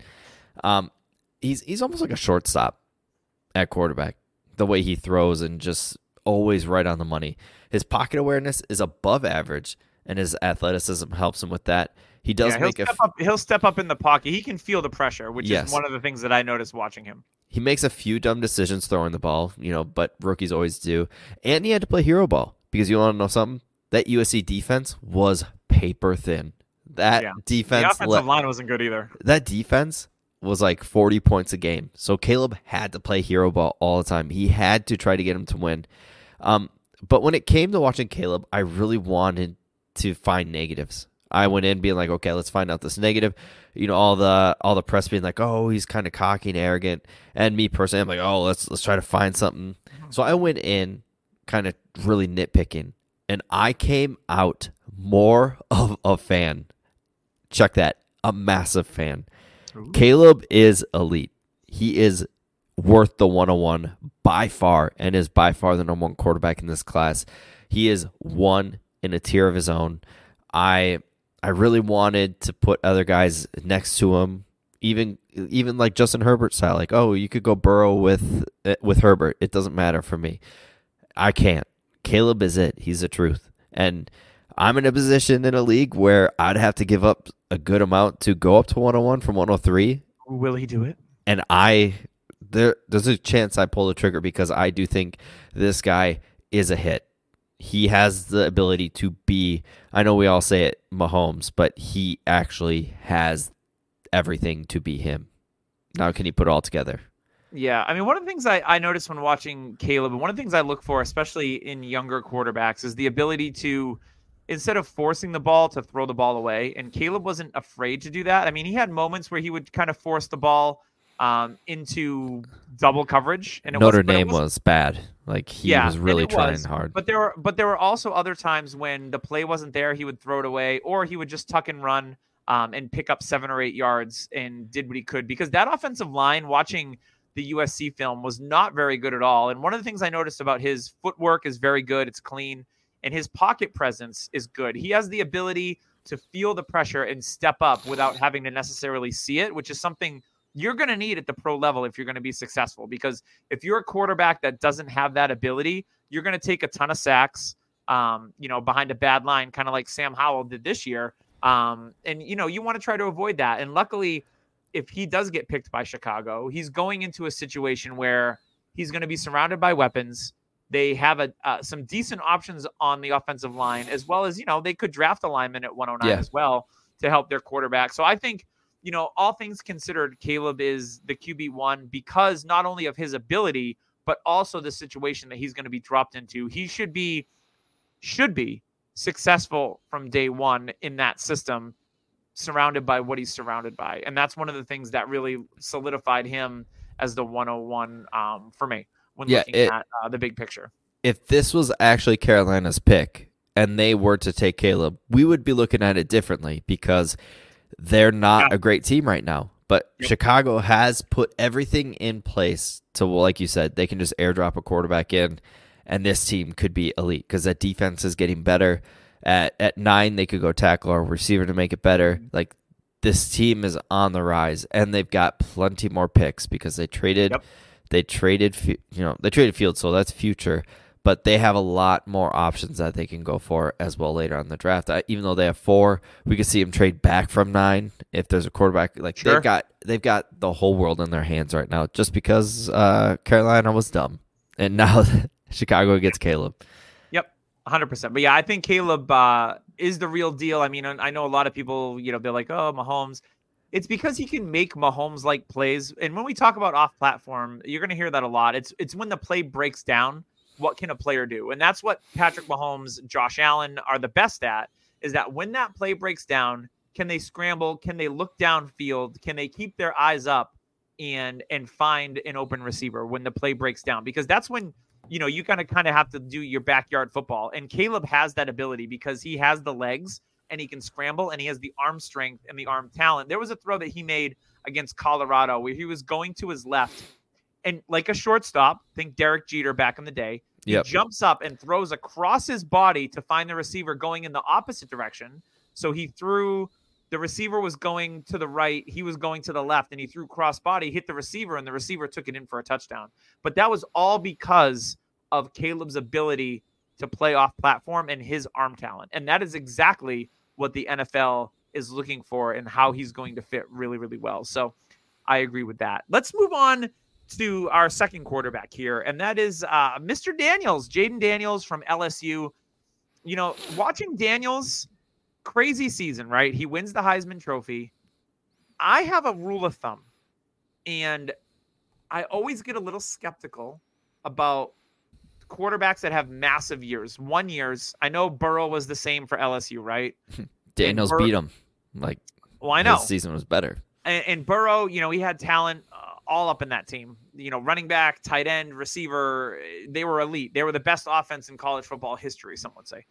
He's almost like a shortstop at quarterback. The way he throws and just always right on the money. His pocket awareness is above average, and his athleticism helps him with that. He does he'll step up in the pocket. He can feel the pressure, which is one of the things that I noticed watching him. He makes a few dumb decisions throwing the ball, but rookies always do. And he had to play hero ball because you want to know something? That USC defense was paper thin. Defense, the offensive line wasn't good either. That defense was like 40 points a game. So Caleb had to play hero ball all the time. He had to try to get him to win. But when it came to watching Caleb, I really wanted to find negatives. I went in being like, okay, let's find out this negative. All the press being like, oh, he's kind of cocky and arrogant, and me personally, I'm like, oh, let's try to find something. So I went in kind of really nitpicking, and I came out more of a fan. Check that, a massive fan. Ooh. Caleb is elite. He is worth the 101 by far, and is by far the number one quarterback in this class. He is one in a tier of his own. I really wanted to put other guys next to him, even like Justin Herbert style. Like, oh, you could go Burrow with Herbert. It doesn't matter for me. I can't. Caleb is it. He's the truth. And I'm in a position in a league where I'd have to give up a good amount to go up to 101 from 103. Will he do it? And there's a chance I pull the trigger, because I do think this guy is a hit. He has the ability to be, I know we all say it, Mahomes, but he actually has everything to be him. Now, can he put it all together? Yeah, I mean, one of the things I noticed when watching Caleb, and one of the things I look for, especially in younger quarterbacks, is the ability to, instead of forcing the ball, to throw the ball away. And Caleb wasn't afraid to do that. I mean, he had moments where he would kind of force the ball into double coverage, and Notre Dame was bad. Like, he was really trying hard. But there were also other times when the play wasn't there, he would throw it away, or he would just tuck and run and pick up 7 or 8 yards and did what he could, because that offensive line, watching the USC film, was not very good at all. And one of the things I noticed about his footwork is very good. It's clean, and his pocket presence is good. He has the ability to feel the pressure and step up without having to necessarily see it, which is something you're going to need at the pro level if you're going to be successful. Because if you're a quarterback that doesn't have that ability, you're going to take a ton of sacks, behind a bad line, kind of like Sam Howell did this year. And you want to try to avoid that. And luckily, if he does get picked by Chicago, he's going into a situation where he's going to be surrounded by weapons. They have some decent options on the offensive line, as well as, they could draft a lineman at 109 as well to help their quarterback. So I think, all things considered, Caleb is the QB1 because not only of his ability, but also the situation that he's going to be dropped into. He should be successful from day one in that system, surrounded by what he's surrounded by. And that's one of the things that really solidified him as the 101 for me when looking at the big picture. If this was actually Carolina's pick and they were to take Caleb, we would be looking at it differently, because they're not a great team right now. But Chicago has put everything in place to, like you said, they can just airdrop a quarterback in, and this team could be elite because that defense is getting better. At 9, they could go tackle our receiver to make it better. Like, this team is on the rise, and they've got plenty more picks because they traded Fields, so that's future. But they have a lot more options that they can go for as well later on in the draft. Even though they have 4, we could see them trade back from 9 if there's a quarterback. Like, they've got the whole world in their hands right now, just Carolina was dumb, and now Chicago gets Caleb. 100%. But yeah, I think Caleb is the real deal. I mean, I know a lot of people, they're like, oh, Mahomes. It's because he can make Mahomes-like plays. And when we talk about off-platform, you're going to hear that a lot. It's when the play breaks down, what can a player do? And that's what Patrick Mahomes, Josh Allen are the best at, is that when that play breaks down, can they scramble? Can they look downfield? Can they keep their eyes up and find an open receiver when the play breaks down? Because that's when you kind of have to do your backyard football. And Caleb has that ability because he has the legs and he can scramble and he has the arm strength and the arm talent. There was a throw that he made against Colorado where he was going to his left and like a shortstop, think Derek Jeter back in the day, he jumps up and throws across his body to find the receiver going in the opposite direction. So the receiver was going to the right, he was going to the left, and he threw cross body, hit the receiver, and the receiver took it in for a touchdown. But that was all because of Caleb's ability to play off platform and his arm talent. And that is exactly what the NFL is looking for and how he's going to fit really, really well. So I agree with that. Let's move on to our second quarterback here, and that is Mr. Daniels, Jayden Daniels from LSU. Watching Daniels, crazy season, right? He wins the Heisman Trophy. I have a rule of thumb, and I always get a little skeptical about quarterbacks that have massive years. 1 years. I know Burrow was the same for LSU, right? Daniels beat him. Like, well, I know his season was better. And Burrow, he had talent all up in that team. Running back, tight end, receiver, they were elite. They were the best offense in college football history, some would say.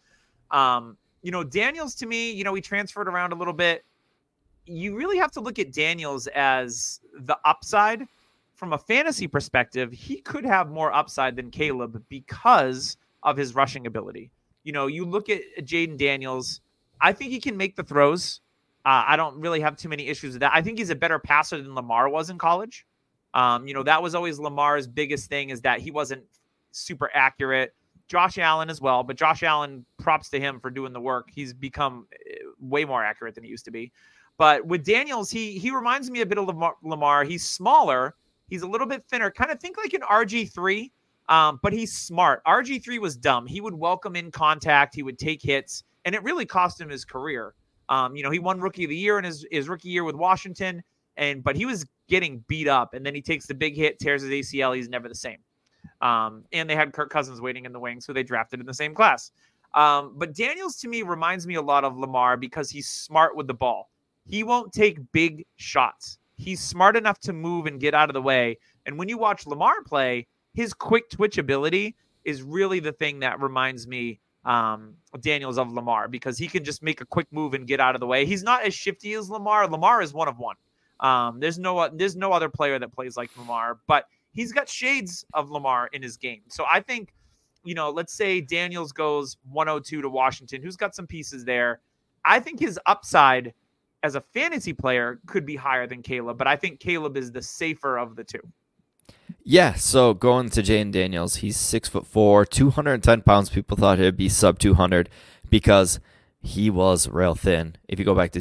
Daniels, to me, he transferred around a little bit. You really have to look at Daniels as the upside. From a fantasy perspective, he could have more upside than Caleb because of his rushing ability. You look at Jaden Daniels, I think he can make the throws. I don't really have too many issues with that. I think he's a better passer than Lamar was in college. That was always Lamar's biggest thing, is that he wasn't super accurate. Josh Allen as well, but Josh Allen, props to him for doing the work. He's become way more accurate than he used to be. But with Daniels, he reminds me a bit of Lamar. He's smaller. He's a little bit thinner. Kind of think like an RG3, but he's smart. RG3 was dumb. He would welcome in contact. He would take hits, and it really cost him his career. He won Rookie of the Year in his rookie year with Washington, but he was getting beat up, and then he takes the big hit, tears his ACL. He's never the same. And they had Kirk Cousins waiting in the wings, who they drafted in the same class. But Daniels, to me, reminds me a lot of Lamar because he's smart with the ball. He won't take big shots. He's smart enough to move and get out of the way. And when you watch Lamar play, his quick twitch ability is really the thing that reminds me Daniels of Lamar, because he can just make a quick move and get out of the way. He's not as shifty as Lamar. Lamar is one of one. There's no other player that plays like Lamar, but he's got shades of Lamar in his game. So I think, let's say Daniels goes 102 to Washington, who's got some pieces there. I think his upside as a fantasy player could be higher than Caleb, but I think Caleb is the safer of the two. Yeah, so going to Jaden Daniels, he's 6'4", 210 pounds. People thought he'd be sub 200 because he was rail thin. If you go back to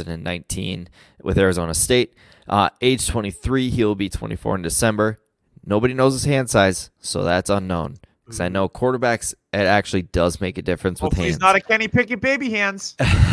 2019 with Arizona State, age 23, he'll be 24 in December. Nobody knows his hand size, so that's unknown. Because I know quarterbacks, it actually does make a difference with hands. He's not a Kenny Pickett baby hands.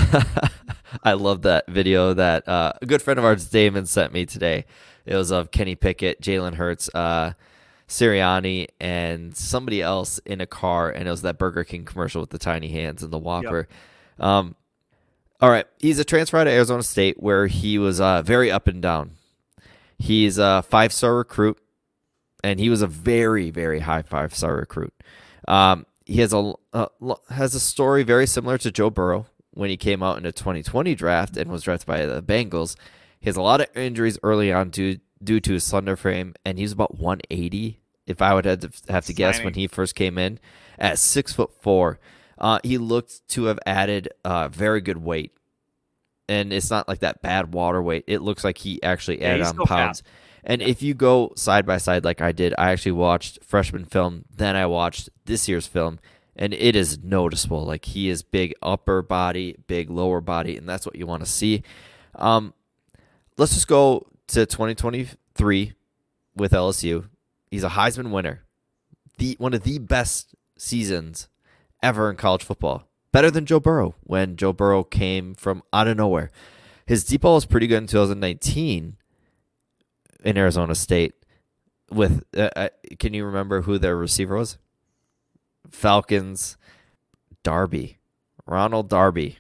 I love that video that a good friend of ours, Damon, sent me today. It was of Kenny Pickett, Jalen Hurts, Sirianni, and somebody else in a car, and it was that Burger King commercial with the tiny hands and the Whopper. Yep. All right, he's a transfer out of Arizona State where he was very up and down. He's a 5-star recruit, and he was a very, very high 5-star recruit. He has a story very similar to Joe Burrow when he came out in the 2020 draft and was drafted by the Bengals. He has a lot of injuries early on due to his slender frame, and he's about 180, if I would have to guess, when he first came in, at 6'4". He looked to have added very good weight, and it's not like that bad water weight. It looks like he actually added on pounds. Fast. And if you go side by side like I did, I actually watched freshman film, then I watched this year's film, and it is noticeable. Like, he is big upper body, big lower body, and that's what you want to see. Let's just go to 2023 with LSU. He's a Heisman winner. One of the best seasons ever in college football. Better than Joe Burrow when Joe Burrow came from out of nowhere. His deep ball was pretty good in 2019 in Arizona State. With can you remember who their receiver was? Falcons, Ronald Darby.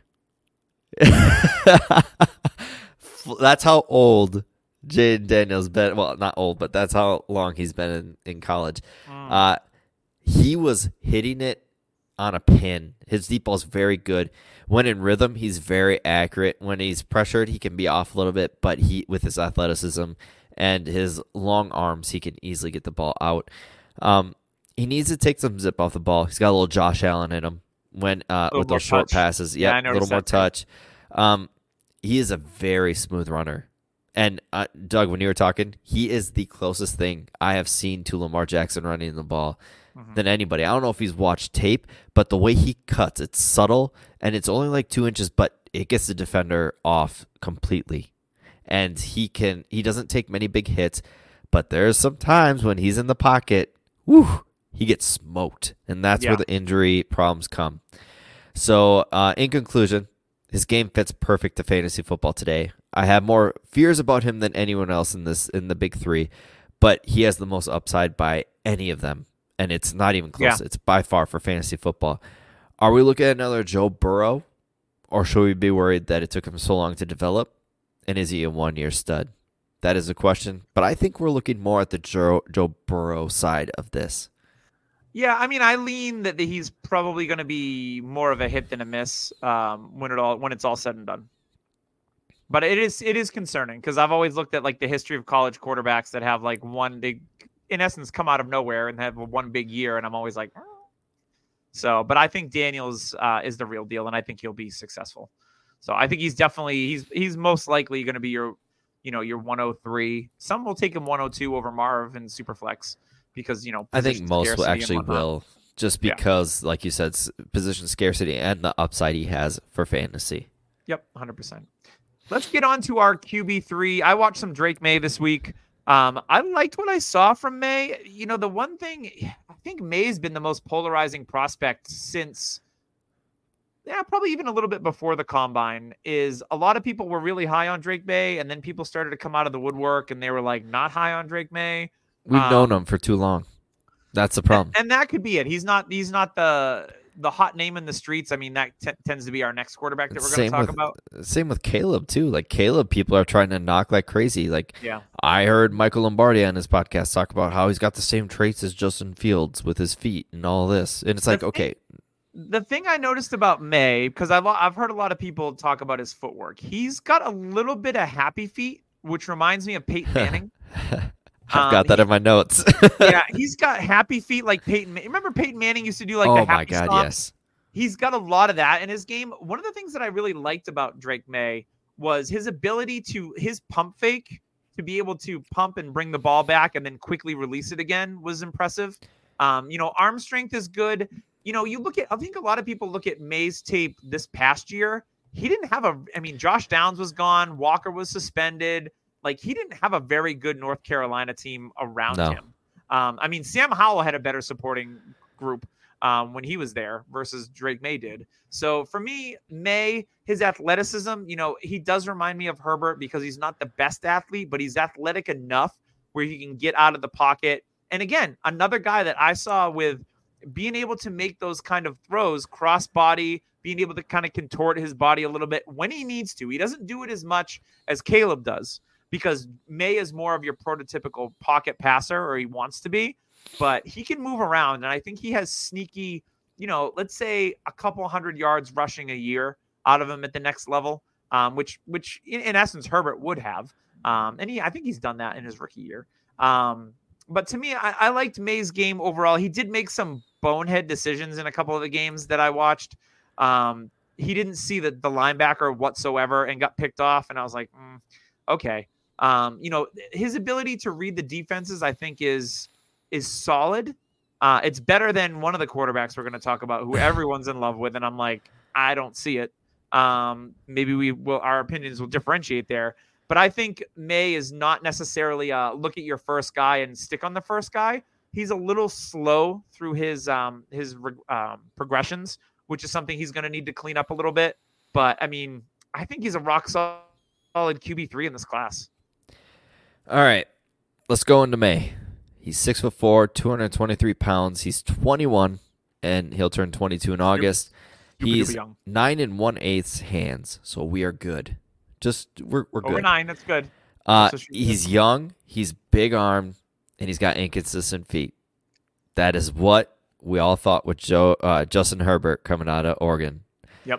That's how old Jaden Daniels been. Well, not old, but that's how long he's been in college. He was hitting it on a pin. His deep ball is very good. When in rhythm, he's very accurate. When he's pressured, he can be off a little bit, but with his athleticism and his long arms, he can easily get the ball out. He needs to take some zip off the ball. He's got a little Josh Allen in him with those short passes. Yeah, a little more touch. He is a very smooth runner. And Doug, when you were talking, he is the closest thing I have seen to Lamar Jackson running the ball than anybody. I don't know if he's watched tape, but the way he cuts, it's subtle, and it's only like 2 inches, but it gets the defender off completely. And he doesn't take many big hits, but there's some times when he's in the pocket, he gets smoked, and that's where the injury problems come. So, in conclusion, his game fits perfect to fantasy football today. I have more fears about him than anyone else in the big three, but he has the most upside by any of them, and it's not even close. Yeah. It's by far for fantasy football. Are we looking at another Joe Burrow Or should we be worried that it took him so long to develop? And is he a one-year stud? That is a question. But I think we're looking more at the Joe Burrow side of this. Yeah, I mean, I lean that he's probably going to be more of a hit than a miss when it's all said and done. But it is concerning because I've always looked at like the history of college quarterbacks that have like one big, in essence, come out of nowhere and have one big year, and I'm always like, so. But I think Daniels is the real deal, and I think he'll be successful. So I think he's definitely he's most likely going to be your 103. Some will take him 102 over Marv in Superflex because I think most will actually will just because, like you said, position scarcity and the upside he has for fantasy. Yep, 100%. Let's get on to our QB3. I watched some Drake May this week. I liked what I saw from May. The one thing, I think May's been the most polarizing prospect since, probably even a little bit before the combine, is a lot of people were really high on Drake May, and then people started to come out of the woodwork, and they were like not high on Drake May. We've known him for too long. That's the problem. And that could be it. He's not the hot name in the streets. I mean, that tends to be our next quarterback that we're going to talk about. Same with Caleb, too. Like, Caleb, people are trying to knock like crazy. Like, yeah. I heard Michael Lombardi on his podcast talk about how he's got the same traits as Justin Fields with his feet and all this. And it's like, okay. The thing I noticed about May, because I've heard a lot of people talk about his footwork, he's got a little bit of happy feet, which reminds me of Peyton Manning. I've got that in my notes. Yeah, he's got happy feet like Peyton. Remember Peyton Manning used to do like the happy stomp? Yes. He's got a lot of that in his game. One of the things that I really liked about Drake May was his ability his pump fake to be able to pump and bring the ball back and then quickly release it again was impressive. Arm strength is good. I think a lot of people look at May's tape this past year. He didn't have Josh Downs was gone. Walker was suspended. Like, he didn't have a very good North Carolina team around him. Sam Howell had a better supporting group when he was there versus Drake May did. So for me, May, his athleticism, he does remind me of Herbert because he's not the best athlete, but he's athletic enough where he can get out of the pocket. And again, another guy that I saw with being able to make those kind of throws, cross body, being able to kind of contort his body a little bit when he needs to. He doesn't do it as much as Caleb does, because May is more of your prototypical pocket passer, or he wants to be, but he can move around. And I think he has sneaky, let's say a couple 100 yards rushing a year out of him at the next level, which in essence Herbert would have. I think he's done that in his rookie year. But to me, I liked May's game overall. He did make some bonehead decisions in a couple of the games that I watched. He didn't see the linebacker whatsoever and got picked off. And I was like, okay. His ability to read the defenses, I think, is solid. It's better than one of the quarterbacks we're going to talk about, who everyone's in love with, and I'm like, I don't see it. Maybe our opinions will differentiate there, but I think May is not necessarily look at your first guy and stick on the first guy. He's a little slow through his progressions, which is something he's going to need to clean up a little bit. But I think he's a rock solid QB3 in this class. All right, let's go into May. He's 6'4", 223 pounds. He's 21, and he'll turn 22 in August. He's 9 1/8 hands, so we are good. We're good. Over 9, that's good. He's young, he's big armed, and he's got inconsistent feet. That is what we all thought with Justin Herbert coming out of Oregon. Yep.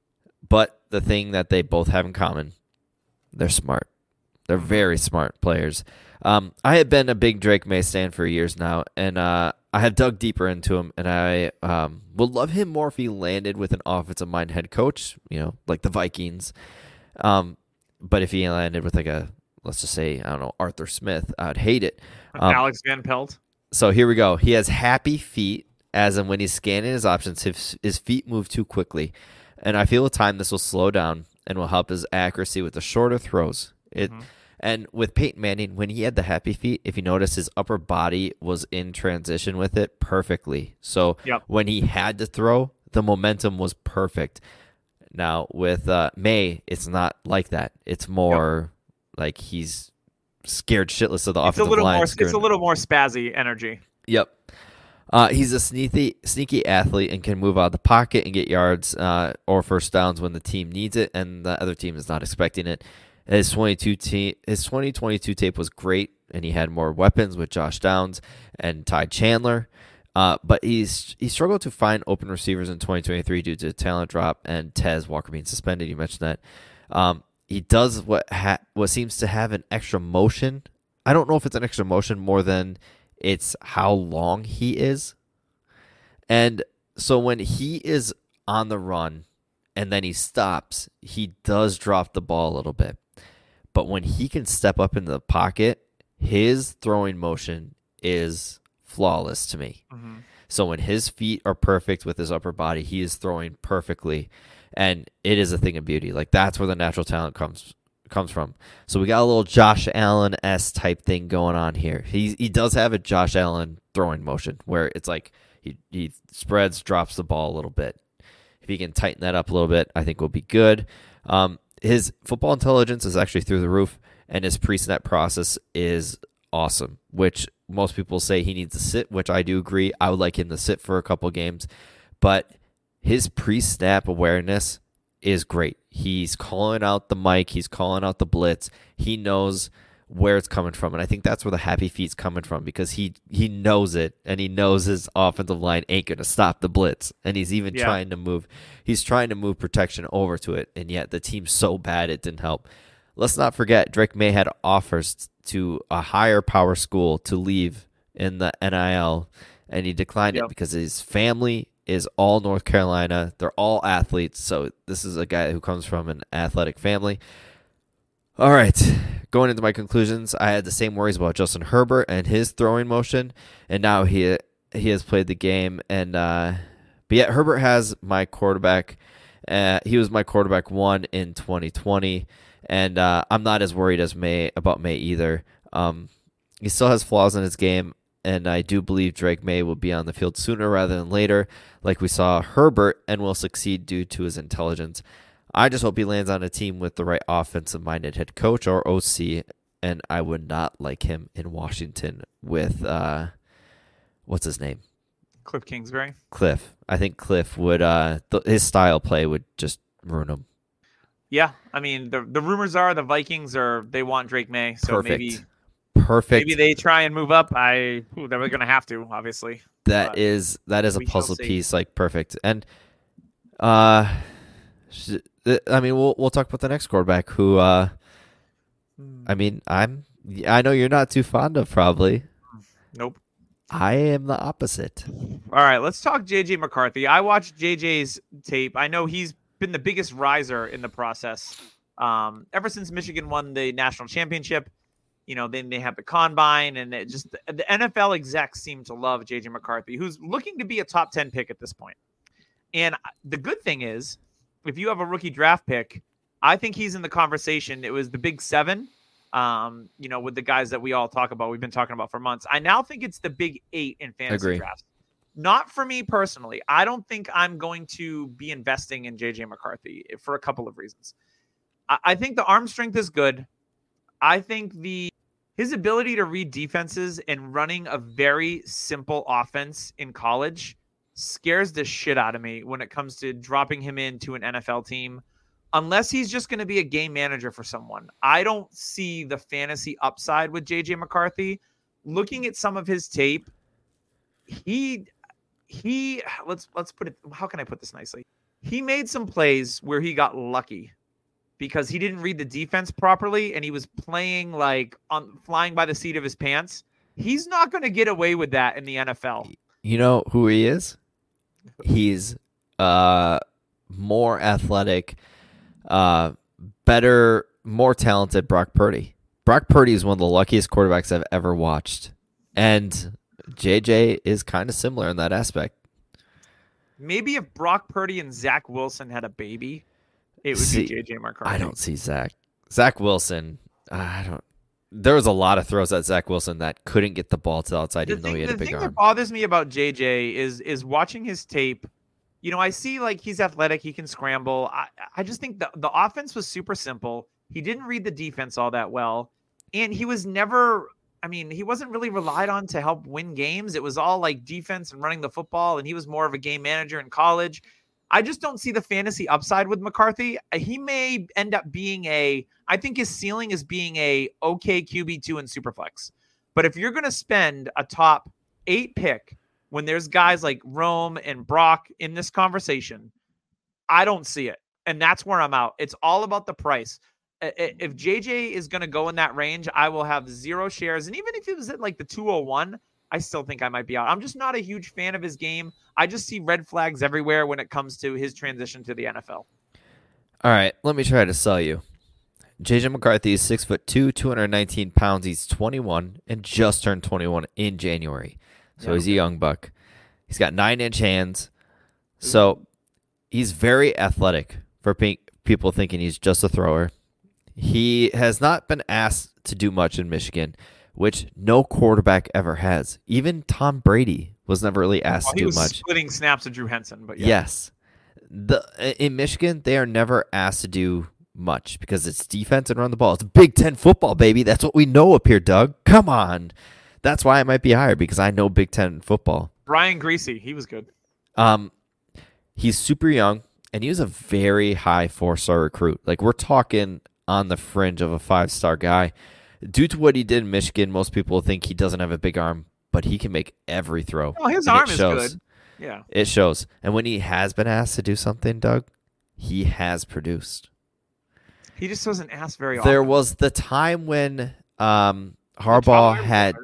But the thing that they both have in common, they're smart. They're very smart players. I have been a big Drake May stan for years now, and I have dug deeper into him, and I would love him more if he landed with an offensive mind head coach, like the Vikings. But if he landed with let's just say, I don't know, Arthur Smith, I'd hate it. Alex Van Pelt. So here we go. He has happy feet, as in when he's scanning his options, his feet move too quickly. And I feel with time this will slow down and will help his accuracy with the shorter throws. And with Peyton Manning, when he had the happy feet, if you notice, his upper body was in transition with it perfectly. So when he had to throw, the momentum was perfect. Now with May, it's not like that. It's more like he's scared shitless of the offensive line. It's a little more spazzy energy. Yep. He's a sneaky athlete and can move out of the pocket and get yards or first downs when the team needs it and the other team is not expecting it. His 2022 tape was great, and he had more weapons with Josh Downs and Ty Chandler. But he struggled to find open receivers in 2023 due to talent drop and Tez Walker being suspended. You mentioned that. He does what seems to have an extra motion. I don't know if it's an extra motion more than it's how long he is. And so when he is on the run and then he stops, he does drop the ball a little bit. But when he can step up into the pocket, his throwing motion is flawless to me. Mm-hmm. So when his feet are perfect with his upper body, he is throwing perfectly. And it is a thing of beauty. Like, that's where the natural talent comes from. So we got a little Josh Allen-esque type thing going on here. He does have a Josh Allen throwing motion where it's like he spreads, drops the ball a little bit. If he can tighten that up a little bit, I think we'll be good. His football intelligence is actually through the roof, and his pre-snap process is awesome, which most people say he needs to sit, which I do agree. I would like him to sit for a couple games, but his pre-snap awareness is great. He's calling out the mic. He's calling out the blitz. He knows where it's coming from, and I think that's where the happy feet's coming from, because he knows it, and he knows his offensive line ain't going to stop the blitz, and he's even trying to move. He's trying to move protection over to it, and yet the team's so bad it didn't help. Let's not forget, Drake May had offers to a higher power school to leave in the NIL, and he declined it because his family is all North Carolina. They're all athletes, so this is a guy who comes from an athletic family. All right, going into my conclusions, I had the same worries about Justin Herbert and his throwing motion, and now he has played the game. And but yet Herbert has my quarterback. He was my quarterback 1 in 2020, and I'm not as worried as about May either. He still has flaws in his game, and I do believe Drake May will be on the field sooner rather than later, like we saw Herbert, and will succeed due to his intelligence. I just hope he lands on a team with the right offensive-minded head coach or OC, and I would not like him in Washington with, what's his name? Cliff Kingsbury. Cliff. I think Cliff would, his style play would just ruin him. Yeah, I mean, the rumors are the Vikings they want Drake May, so Perfect. Maybe they try and move up. They're going to have to, obviously. That is a puzzle piece, like perfect. And I mean, we'll talk about the next quarterback who, I mean, I know you're not too fond of, probably. Nope. I am the opposite. All right, let's talk J.J. McCarthy. I watched J.J.'s tape. I know he's been the biggest riser in the process. Ever since Michigan won the national championship, then they have the combine, and the NFL execs seem to love J.J. McCarthy, who's looking to be a top 10 pick at this point. And the good thing is, if you have a rookie draft pick, I think he's in the conversation. It was the big 7, with the guys that we all talk about. We've been talking about for months. I now think it's the big 8 in fantasy drafts. Not for me personally. I don't think I'm going to be investing in J.J. McCarthy for a couple of reasons. I think the arm strength is good. I think his ability to read defenses and running a very simple offense in college scares the shit out of me when it comes to dropping him into an NFL team, unless he's just going to be a game manager for someone. I don't see the fantasy upside with J.J. McCarthy. Looking at some of his tape, let's put it, how can I put this nicely? He made some plays where he got lucky because he didn't read the defense properly, and he was playing flying by the seat of his pants. He's not going to get away with that in the NFL. You know who he is? He's more athletic, better, more talented Brock Purdy. Brock Purdy is one of the luckiest quarterbacks I've ever watched. And JJ is kind of similar in that aspect. Maybe if Brock Purdy and Zach Wilson had a baby, it would be JJ McCarthy. I don't see Zach Wilson. There was a lot of throws at Zach Wilson that couldn't get the ball to the outside, even though he had a big arm. The thing that bothers me about JJ is watching his tape. I see he's athletic, he can scramble. I just think the offense was super simple. He didn't read the defense all that well, and he was never. I mean, he wasn't really relied on to help win games. It was all like defense and running the football, and he was more of a game manager in college. I just don't see the fantasy upside with McCarthy. He may end up being I think his ceiling is being a okay QB2 in Superflex. But if you're going to spend a top 8 pick when there's guys like Rome and Brock in this conversation, I don't see it. And that's where I'm out. It's all about the price. If JJ is going to go in that range, I will have 0 shares. And even if it was at like the 201, I still think I might be out. I'm just not a huge fan of his game. I just see red flags everywhere when it comes to his transition to the NFL. All right, let me try to sell you. JJ McCarthy is 6'2", 219 pounds. He's 21 and just turned 21 in January. So he's a young buck. He's got 9-inch hands. So he's very athletic for people thinking he's just a thrower. He has not been asked to do much in Michigan, which no quarterback ever has. Even Tom Brady was never really asked to do much. He was splitting snaps with Drew Henson, but yeah. Yes. In Michigan, they are never asked to do much because it's defense and run the ball. It's Big Ten football, baby. That's what we know up here, Doug. Come on. That's why I might be higher, because I know Big Ten football. Brian Greasy, he was good. He's super young, and he was a very high 4-star recruit. Like, we're talking on the fringe of a 5-star guy. Due to what he did in Michigan, most people think he doesn't have a big arm, but he can make every throw. Oh, his arm is good. Yeah. It shows. And when he has been asked to do something, Doug, he has produced. He just wasn't asked very often. There was the time when Harbaugh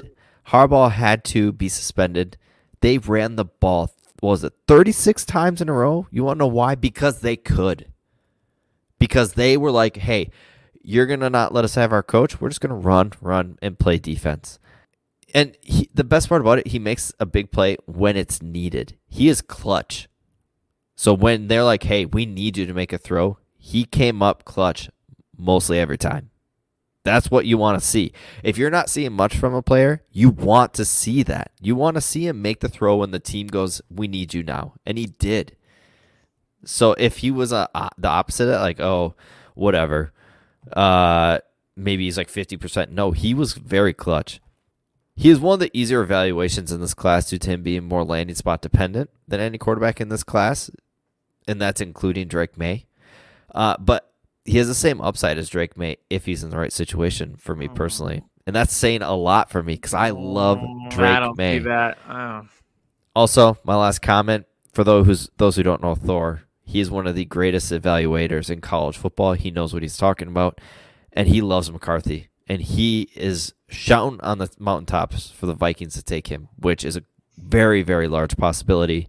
had to be suspended. They ran the ball, what was it, 36 times in a row? You want to know why? Because they could. Because they were like, hey, you're going to not let us have our coach. We're just going to run, and play defense. And the best part about it, he makes a big play when it's needed. He is clutch. So when they're like, hey, we need you to make a throw, he came up clutch mostly every time. That's what you want to see. If you're not seeing much from a player, you want to see that. You want to see him make the throw when the team goes, we need you now. And he did. So if he was the opposite, like, oh, whatever, maybe he's like 50%. No, he was very clutch. He is one of the easier evaluations in this class due to him being more landing spot dependent than any quarterback in this class, and that's including Drake May. But he has the same upside as Drake May if he's in the right situation for me personally. And that's saying a lot for me because I love Drake I don't May. See that. Oh. Also, my last comment, for those who don't know Thor, he is one of the greatest evaluators in college football. He knows what he's talking about, and he loves McCarthy. And he is shouting on the mountaintops for the Vikings to take him, which is a very, very large possibility.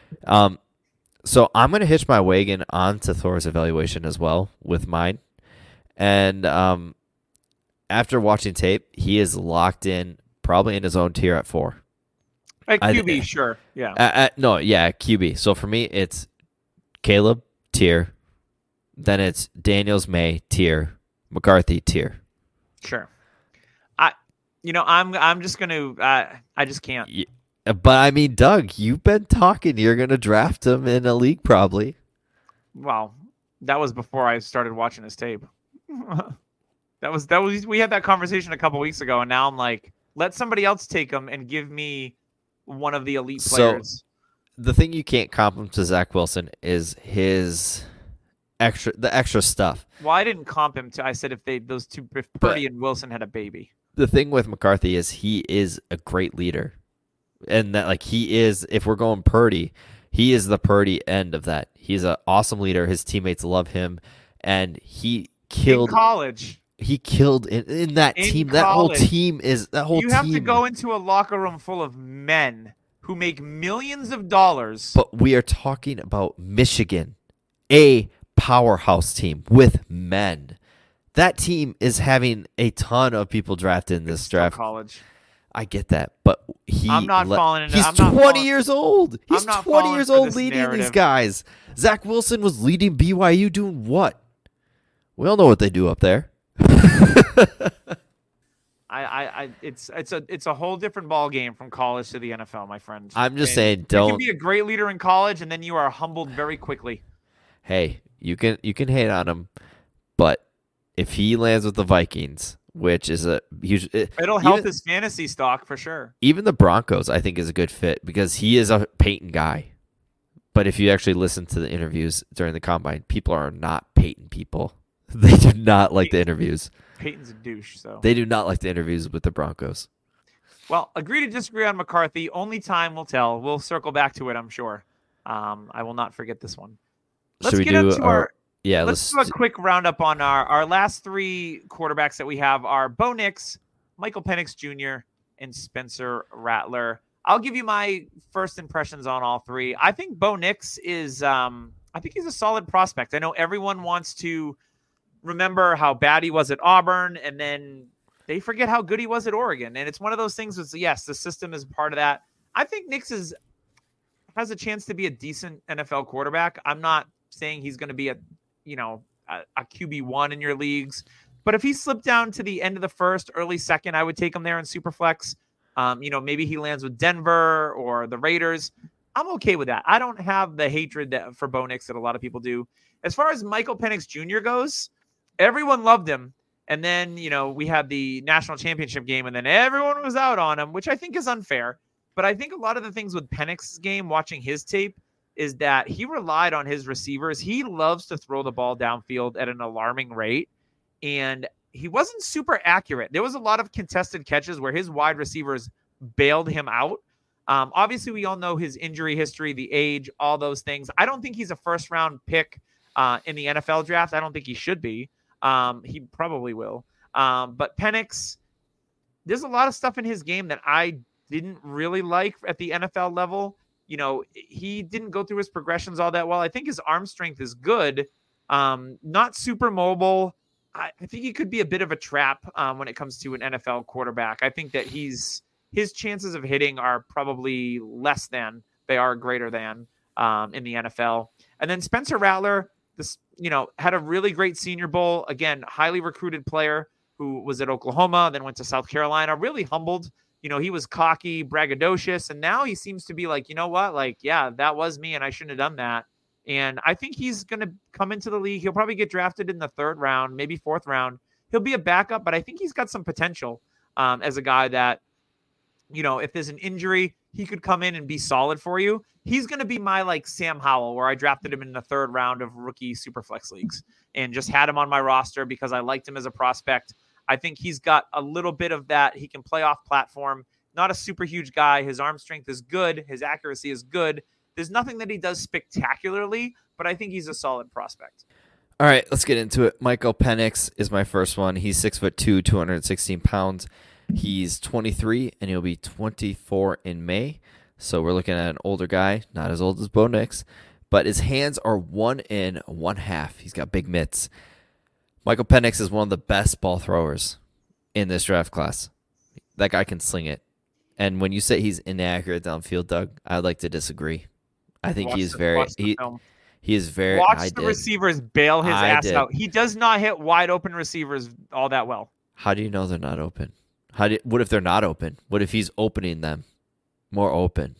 So I'm going to hitch my wagon onto Thor's evaluation as well with mine. And after watching tape, he is locked in, probably in his own tier at 4. At QB, sure. Yeah. QB. So for me, it's Caleb, tier. Then it's Daniels, May, tier. McCarthy, tier. Sure. I'm just going to I just can't. Yeah. But I mean, Doug, you've been talking. You're going to draft him in a league probably. Well, that was before I started watching his tape. that was we had that conversation a couple weeks ago, and now I'm like, let somebody else take him and give me one of the elite players. So the thing you can't comp him to Zach Wilson is the extra stuff. Well, I didn't comp him to. I said if Purdy and Wilson had a baby. The thing with McCarthy is he is a great leader. And that, like, he is, if we're going Purdy, he is the Purdy end of that. He's an awesome leader. His teammates love him. And he killed. In college. He killed in that team. College. That whole team is. You have to go into a locker room full of men who make millions of dollars. But we are talking about Michigan, a powerhouse team with men. That team is having a ton of people drafted in this draft. College. I get that, but I'm not falling into. He's 20 years old. He's 20 years old leading narrative. These guys. Zach Wilson was leading BYU doing what? We all know what they do up there. It's a whole different ball game from college to the NFL, my friend. I'm just saying, don't. You can be a great leader in college, and then you are humbled very quickly. Hey, you can hate on him, but if he lands with the Vikings, which is a huge. It'll help his fantasy stock for sure. Even the Broncos, I think, is a good fit because he is a Peyton guy. But if you actually listen to the interviews during the combine, people are not Peyton people. They do not like the interviews. Peyton's a douche, so they do not like the interviews with the Broncos. Well, agree to disagree on McCarthy. Only time will tell. We'll circle back to it, I'm sure. I will not forget this one. Let's get into let's do a quick roundup on our last three quarterbacks that we have are Bo Nix, Michael Penix Jr., and Spencer Rattler. I'll give you my first impressions on all three. I think Bo Nix is I think he's a solid prospect. I know everyone wants to remember how bad he was at Auburn, and then they forget how good he was at Oregon. And it's one of those things with, yes, the system is part of that. I think Nix has a chance to be a decent NFL quarterback. I'm not saying he's going to be a QB1 in your leagues, but if he slipped down to the end of the first, early second, I would take him there in Superflex. Maybe he lands with Denver or the Raiders. I'm okay with that. I don't have the hatred for Bo Nix that a lot of people do. As far as Michael Penix Jr. goes, everyone loved him. And then, we had the national championship game, and then everyone was out on him, which I think is unfair. But I think a lot of the things with Penix's game, watching his tape, is that he relied on his receivers. He loves to throw the ball downfield at an alarming rate, and he wasn't super accurate. There was a lot of contested catches where his wide receivers bailed him out. Obviously, we all know his injury history, the age, all those things. I don't think he's a first-round pick in the NFL draft. I don't think he should be. He probably will. But Penix, there's a lot of stuff in his game that I didn't really like at the NFL level. He didn't go through his progressions all that well. I think his arm strength is good. Not super mobile. I think he could be a bit of a trap when it comes to an NFL quarterback. I think that his chances of hitting are probably less than they are greater than in the NFL. And then Spencer Rattler, had a really great Senior Bowl. Again, highly recruited player who was at Oklahoma, then went to South Carolina, really humbled. He was cocky, braggadocious, and now he seems to be like, you know what? Like, yeah, that was me, and I shouldn't have done that. And I think he's going to come into the league. He'll probably get drafted in the third round, maybe fourth round. He'll be a backup, but I think he's got some potential as a guy that, if there's an injury, he could come in and be solid for you. He's going to be my like Sam Howell, where I drafted him in the third round of rookie Superflex leagues and just had him on my roster because I liked him as a prospect. I think he's got a little bit of that. He can play off platform. Not a super huge guy. His arm strength is good. His accuracy is good. There's nothing that he does spectacularly, but I think he's a solid prospect. All right, let's get into it. Michael Penix is my first one. He's 6'2", 216 pounds. He's 23, and he'll be 24 in May. So we're looking at an older guy, not as old as Bo Nix, but his hands are 1 in 1/2. He's got big mitts. Michael Penix is one of the best ball throwers in this draft class. That guy can sling it. And when you say he's inaccurate downfield, Doug, I'd like to disagree. I think he is very Watch the receivers bail his ass out. He does not hit wide open receivers all that well. How do you know they're not open? What if they're not open? What if he's opening them more open?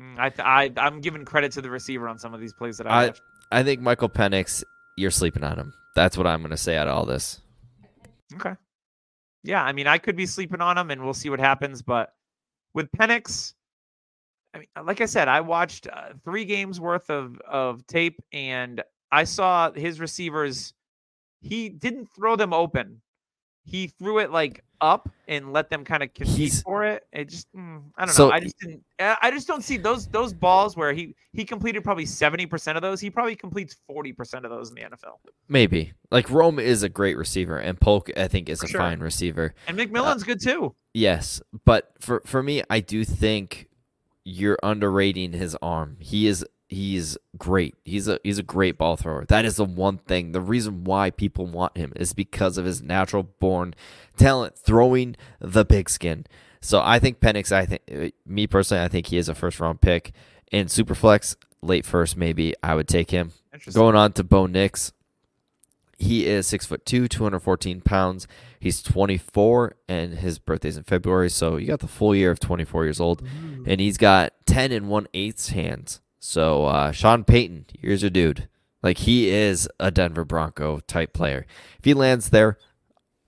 I'm giving credit to the receiver on some of these plays that I watched. I think Michael Penix, you're sleeping on him. That's what I'm going to say out of all this. Okay. Yeah, I mean, I could be sleeping on him, and we'll see what happens. But with Penix, I mean, like I said, I watched 3 games worth of tape, and I saw his receivers. He didn't throw them open. He threw it like up and let them kind of compete for it. It just, I don't know. I just don't see those balls where he completed probably 70% of those. He probably completes 40% of those in the NFL. Maybe. Like Rome is a great receiver, and Polk, I think, is a fine receiver. And McMillan's good too. Yes, but for me, I do think you're underrating his arm. He's great. He's a great ball thrower. That is the one thing. The reason why people want him is because of his natural born talent throwing the pigskin. So I think Penix, me personally, I think he is a first round pick in Superflex, late first maybe. I would take him. Going on to Bo Nix. He is 6'2", 214 pounds. He's 24, and his birthday's in February. So you got the full year of 24 years old, and he's got 10 1/8 hands. So Sean Payton, here's your dude. Like, he is a Denver Bronco type player. If he lands there,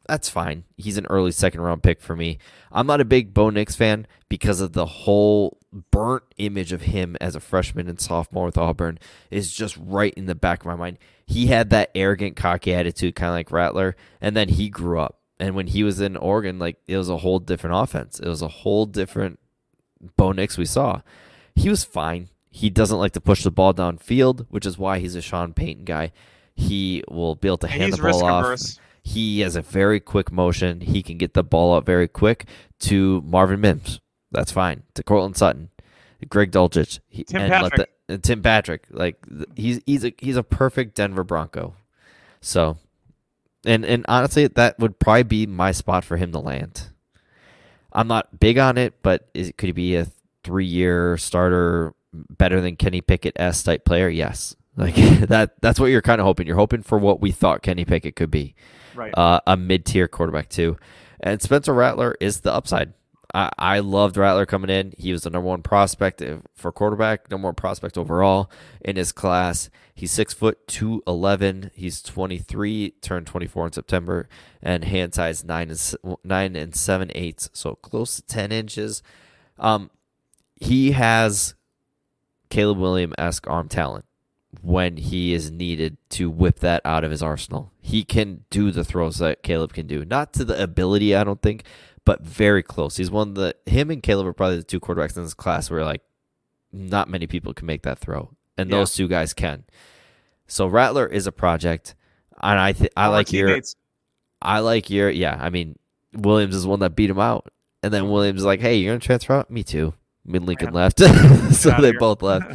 that's fine. He's an early second-round pick for me. I'm not a big Bo Nix fan because of the whole burnt image of him as a freshman and sophomore with Auburn is just right in the back of my mind. He had that arrogant, cocky attitude, kind of like Rattler, and then he grew up. And when he was in Oregon, like, it was a whole different offense. It was a whole different Bo Nix we saw. He was fine. He doesn't like to push the ball downfield, which is why he's a Sean Payton guy. He will be able to hand the ball off. Averse. He has a very quick motion. He can get the ball out very quick to Marvin Mims. That's fine. To Cortland Sutton, Greg Dulcich, Tim Patrick. Like, he's a perfect Denver Bronco. So, and honestly, that would probably be my spot for him to land. I'm not big on it, but could he be a 3-year starter, better than Kenny Pickett-esque type player? Yes. Like that's what you're kind of hoping. You're hoping for what we thought Kenny Pickett could be. Right. A mid-tier quarterback too. And Spencer Rattler is the upside. I loved Rattler coming in. He was the number one prospect for quarterback, number one prospect overall in his class. He's 6'2", He's 23, turned 24 in September, and hand size 9 and 7/8, so close to 10 inches. He has Caleb Williams-esque arm talent when he is needed to whip that out of his arsenal. He can do the throws that Caleb can do. Not to the ability, I don't think, but very close. He's him and Caleb are probably the two quarterbacks in this class where, like, not many people can make that throw, and those two guys can. So Rattler is a project, and I like your. Yeah, I mean, Williams is one that beat him out, and then Williams is like, "Hey, you're gonna transfer out? Me too." Lincoln left, so they both left.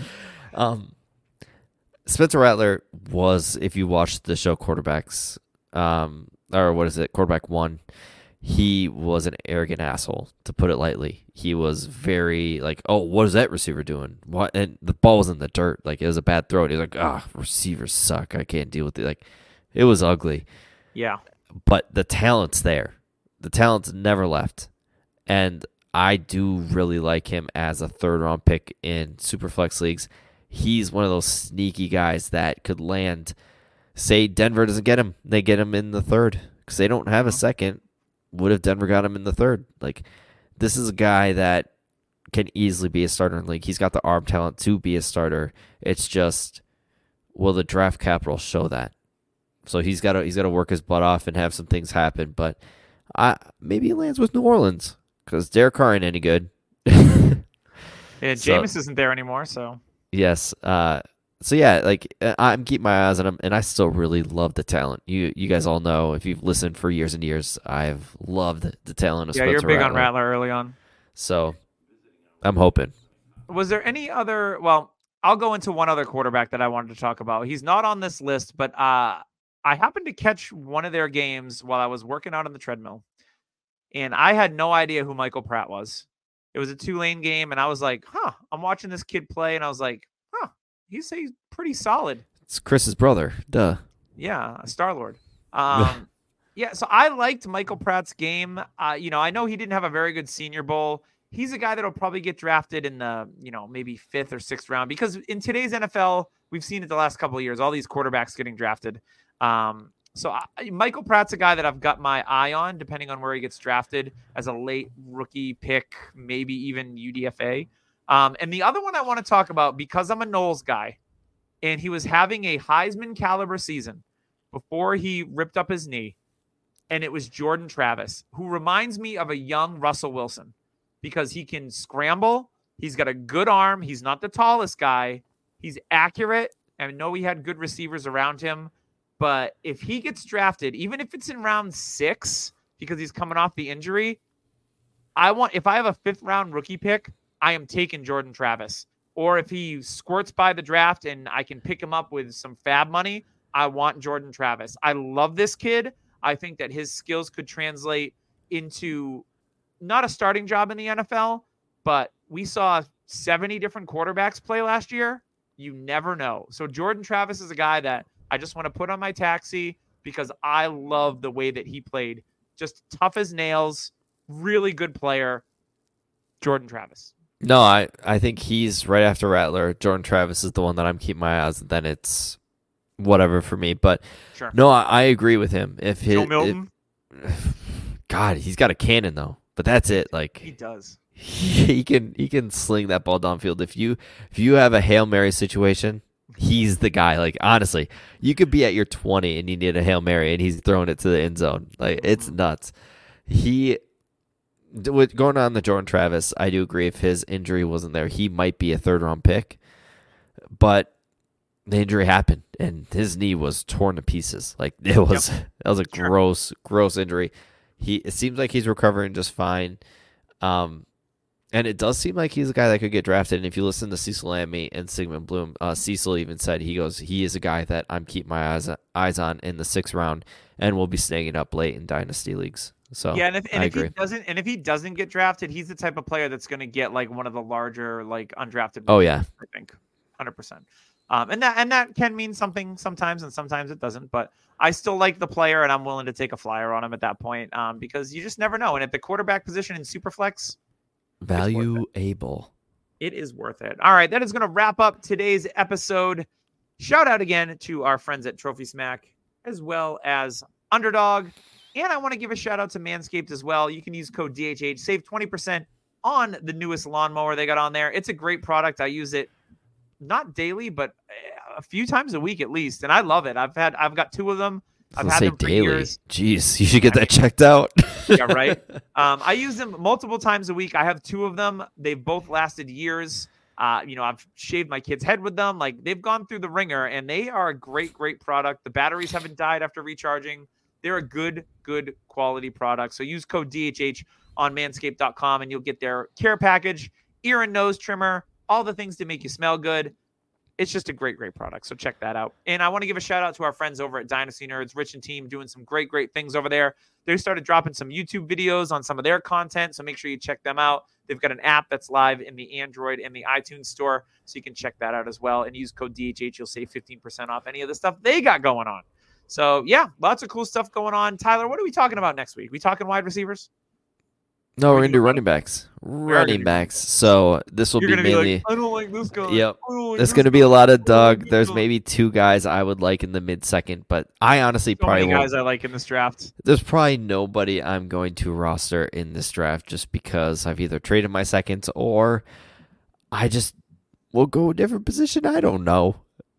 Spencer Rattler was, if you watched the show Quarterbacks, or what is it, Quarterback One, he was an arrogant asshole, to put it lightly. He was very like, oh, what is that receiver doing? What? And the ball was in the dirt. Like, it was a bad throw. And he was like, receivers suck. I can't deal with it. Like, it was ugly. Yeah. But the talent's there. The talent's never left. And I do really like him as a third-round pick in Superflex leagues. He's one of those sneaky guys that could land. Say Denver doesn't get him. They get him in the third because they don't have a second. What if Denver got him in the third? Like, this is a guy that can easily be a starter in the league. He's got the arm talent to be a starter. It's just, will the draft capital show that? So he's got to work his butt off and have some things happen. But maybe he lands with New Orleans because Derek Carr ain't any good. Yeah, Jameis isn't there anymore, so. Yes. So yeah, like, I'm keeping my eyes on him, and I still really love the talent. You guys all know, if you've listened for years and years, I've loved the talent of Spencer Rattler. Yeah, you're big on Rattler early on. So I'm hoping. Was there any other? Well, I'll go into one other quarterback that I wanted to talk about. He's not on this list, but I happened to catch one of their games while I was working out on the treadmill, and I had no idea who Michael Pratt was. It was a Tulane game, and I was like, I'm watching this kid play, and I was like, he's pretty solid. It's Chris's brother. Duh. Yeah, Star-Lord. Yeah, so I liked Michael Pratt's game. I know he didn't have a very good Senior Bowl. He's a guy that'll probably get drafted in the, maybe 5th or 6th round, because in today's NFL, we've seen it the last couple of years, all these quarterbacks getting drafted. Michael Pratt's a guy that I've got my eye on, depending on where he gets drafted as a late rookie pick, maybe even UDFA. And the other one I want to talk about, because I'm a Knowles guy, and he was having a Heisman caliber season before he ripped up his knee, and it was Jordan Travis, who reminds me of a young Russell Wilson, because he can scramble. He's got a good arm. He's not the tallest guy. He's accurate. I know he had good receivers around him, but if he gets drafted, even if it's in round 6, because he's coming off the injury, if I have a 5th round rookie pick, I am taking Jordan Travis. Or if he squirts by the draft and I can pick him up with some fab money, I want Jordan Travis. I love this kid. I think that his skills could translate into not a starting job in the NFL, but we saw 70 different quarterbacks play last year. You never know. So Jordan Travis is a guy that I just want to put on my taxi because I love the way that he played. Just tough as nails, really good player. Jordan Travis. No, I think he's right after Rattler. Jordan Travis is the one that I'm keeping my eyes on. Then it's whatever for me. But sure. No, I agree with him. If Joe Milton. God, he's got a cannon though. But that's it. Like He does. he can sling that ball downfield. If you have a Hail Mary situation, he's the guy. Like honestly, you could be at your 20 and you need a Hail Mary and he's throwing it to the end zone. Like it's nuts. Going on the Jordan Travis, I do agree. If his injury wasn't there, he might be a 3rd-round pick. But the injury happened, and his knee was torn to pieces. Like that was a gross injury. It seems like he's recovering just fine. And it does seem like he's a guy that could get drafted. And if you listen to Cecil Lammey and Sigmund Bloom, Cecil even said he is a guy that I'm keeping my eyes on in the 6th round, and will be snagging up late in dynasty leagues. So yeah, and if he doesn't get drafted, he's the type of player that's going to get like one of the larger like undrafted. Oh yeah, I think 100%. And that can mean something sometimes, and sometimes it doesn't. But I still like the player, and I'm willing to take a flyer on him at that point because you just never know. And at the quarterback position in Superflex, valuable. It is worth it. All right, that is going to wrap up today's episode. Shout out again to our friends at Trophy Smack as well as Underdog. And I want to give a shout out to Manscaped as well. You can use code DHH, save 20% on the newest lawnmower they got on there. It's a great product. I use it not daily, but a few times a week at least. And I love it. I've got 2 of them. I've had them for years. Jeez, you should get that checked out. Yeah, right. I use them multiple times a week. I have 2 of them. They've both lasted years. I've shaved my kid's head with them. Like they've gone through the ringer, and they are a great product. The batteries haven't died after recharging. They're a good quality product. So use code DHH on manscaped.com and you'll get their care package, ear and nose trimmer, all the things to make you smell good. It's just a great product. So check that out. And I want to give a shout out to our friends over at Dynasty Nerds, Rich and team, doing some great things over there. They started dropping some YouTube videos on some of their content. So make sure you check them out. They've got an app that's live in the Android and the iTunes store. So you can check that out as well. And use code DHH. You'll save 15% off any of the stuff they got going on. So, yeah, lots of cool stuff going on. Tyler, what are we talking about next week? We talking wide receivers? No, we're going to do running backs. Running backs. So this will be mainly. I don't like this guy. Yep. There's going to be a lot of Doug. There's maybe 2 guys I would like in the mid-second, but I honestly probably many guys I like in this draft. There's probably nobody I'm going to roster in this draft just because I've either traded my seconds or I just will go a different position. I don't know.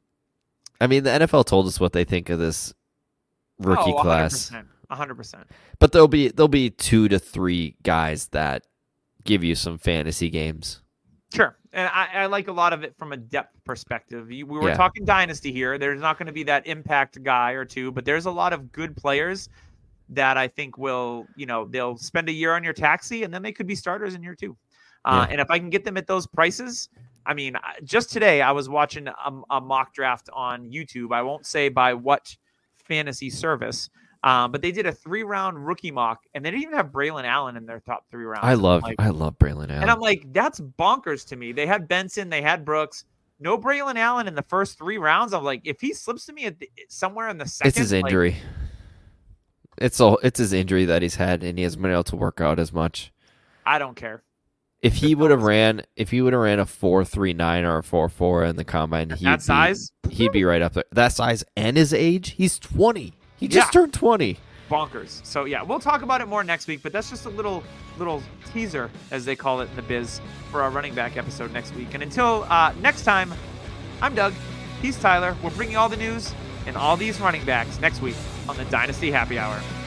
I mean, the NFL told us what they think of this rookie class. 100%. But there'll be 2 to 3 guys that give you some fantasy games. Sure. And I like a lot of it from a depth perspective. We were talking dynasty here. There's not going to be that impact guy or 2, but there's a lot of good players that I think will, they'll spend a year on your taxi and then they could be starters in year 2. And if I can get them at those prices, I mean, just today I was watching a mock draft on YouTube. I won't say by what fantasy service, but they did a 3-round rookie mock, and they didn't even have Braylon Allen in their top 3 rounds. I love Braylon Allen. And I'm like, that's bonkers to me. They had Benson, they had Brooks. No Braylon Allen in the first 3 rounds. I'm like, if he slips to me somewhere in the second. It's his injury. It's his injury that he's had, and he hasn't been able to work out as much. I don't care. If he would have ran a 4.39 or a 4.4 in the combine, he'd be right up there. That size and his age, he's 20. He just turned 20. Bonkers. So yeah, we'll talk about it more next week, but that's just a little teaser, as they call it in the biz, for our running back episode next week. And until next time, I'm Doug. He's Tyler. We'll bring you all the news and all these running backs next week on the Dynasty Happy Hour.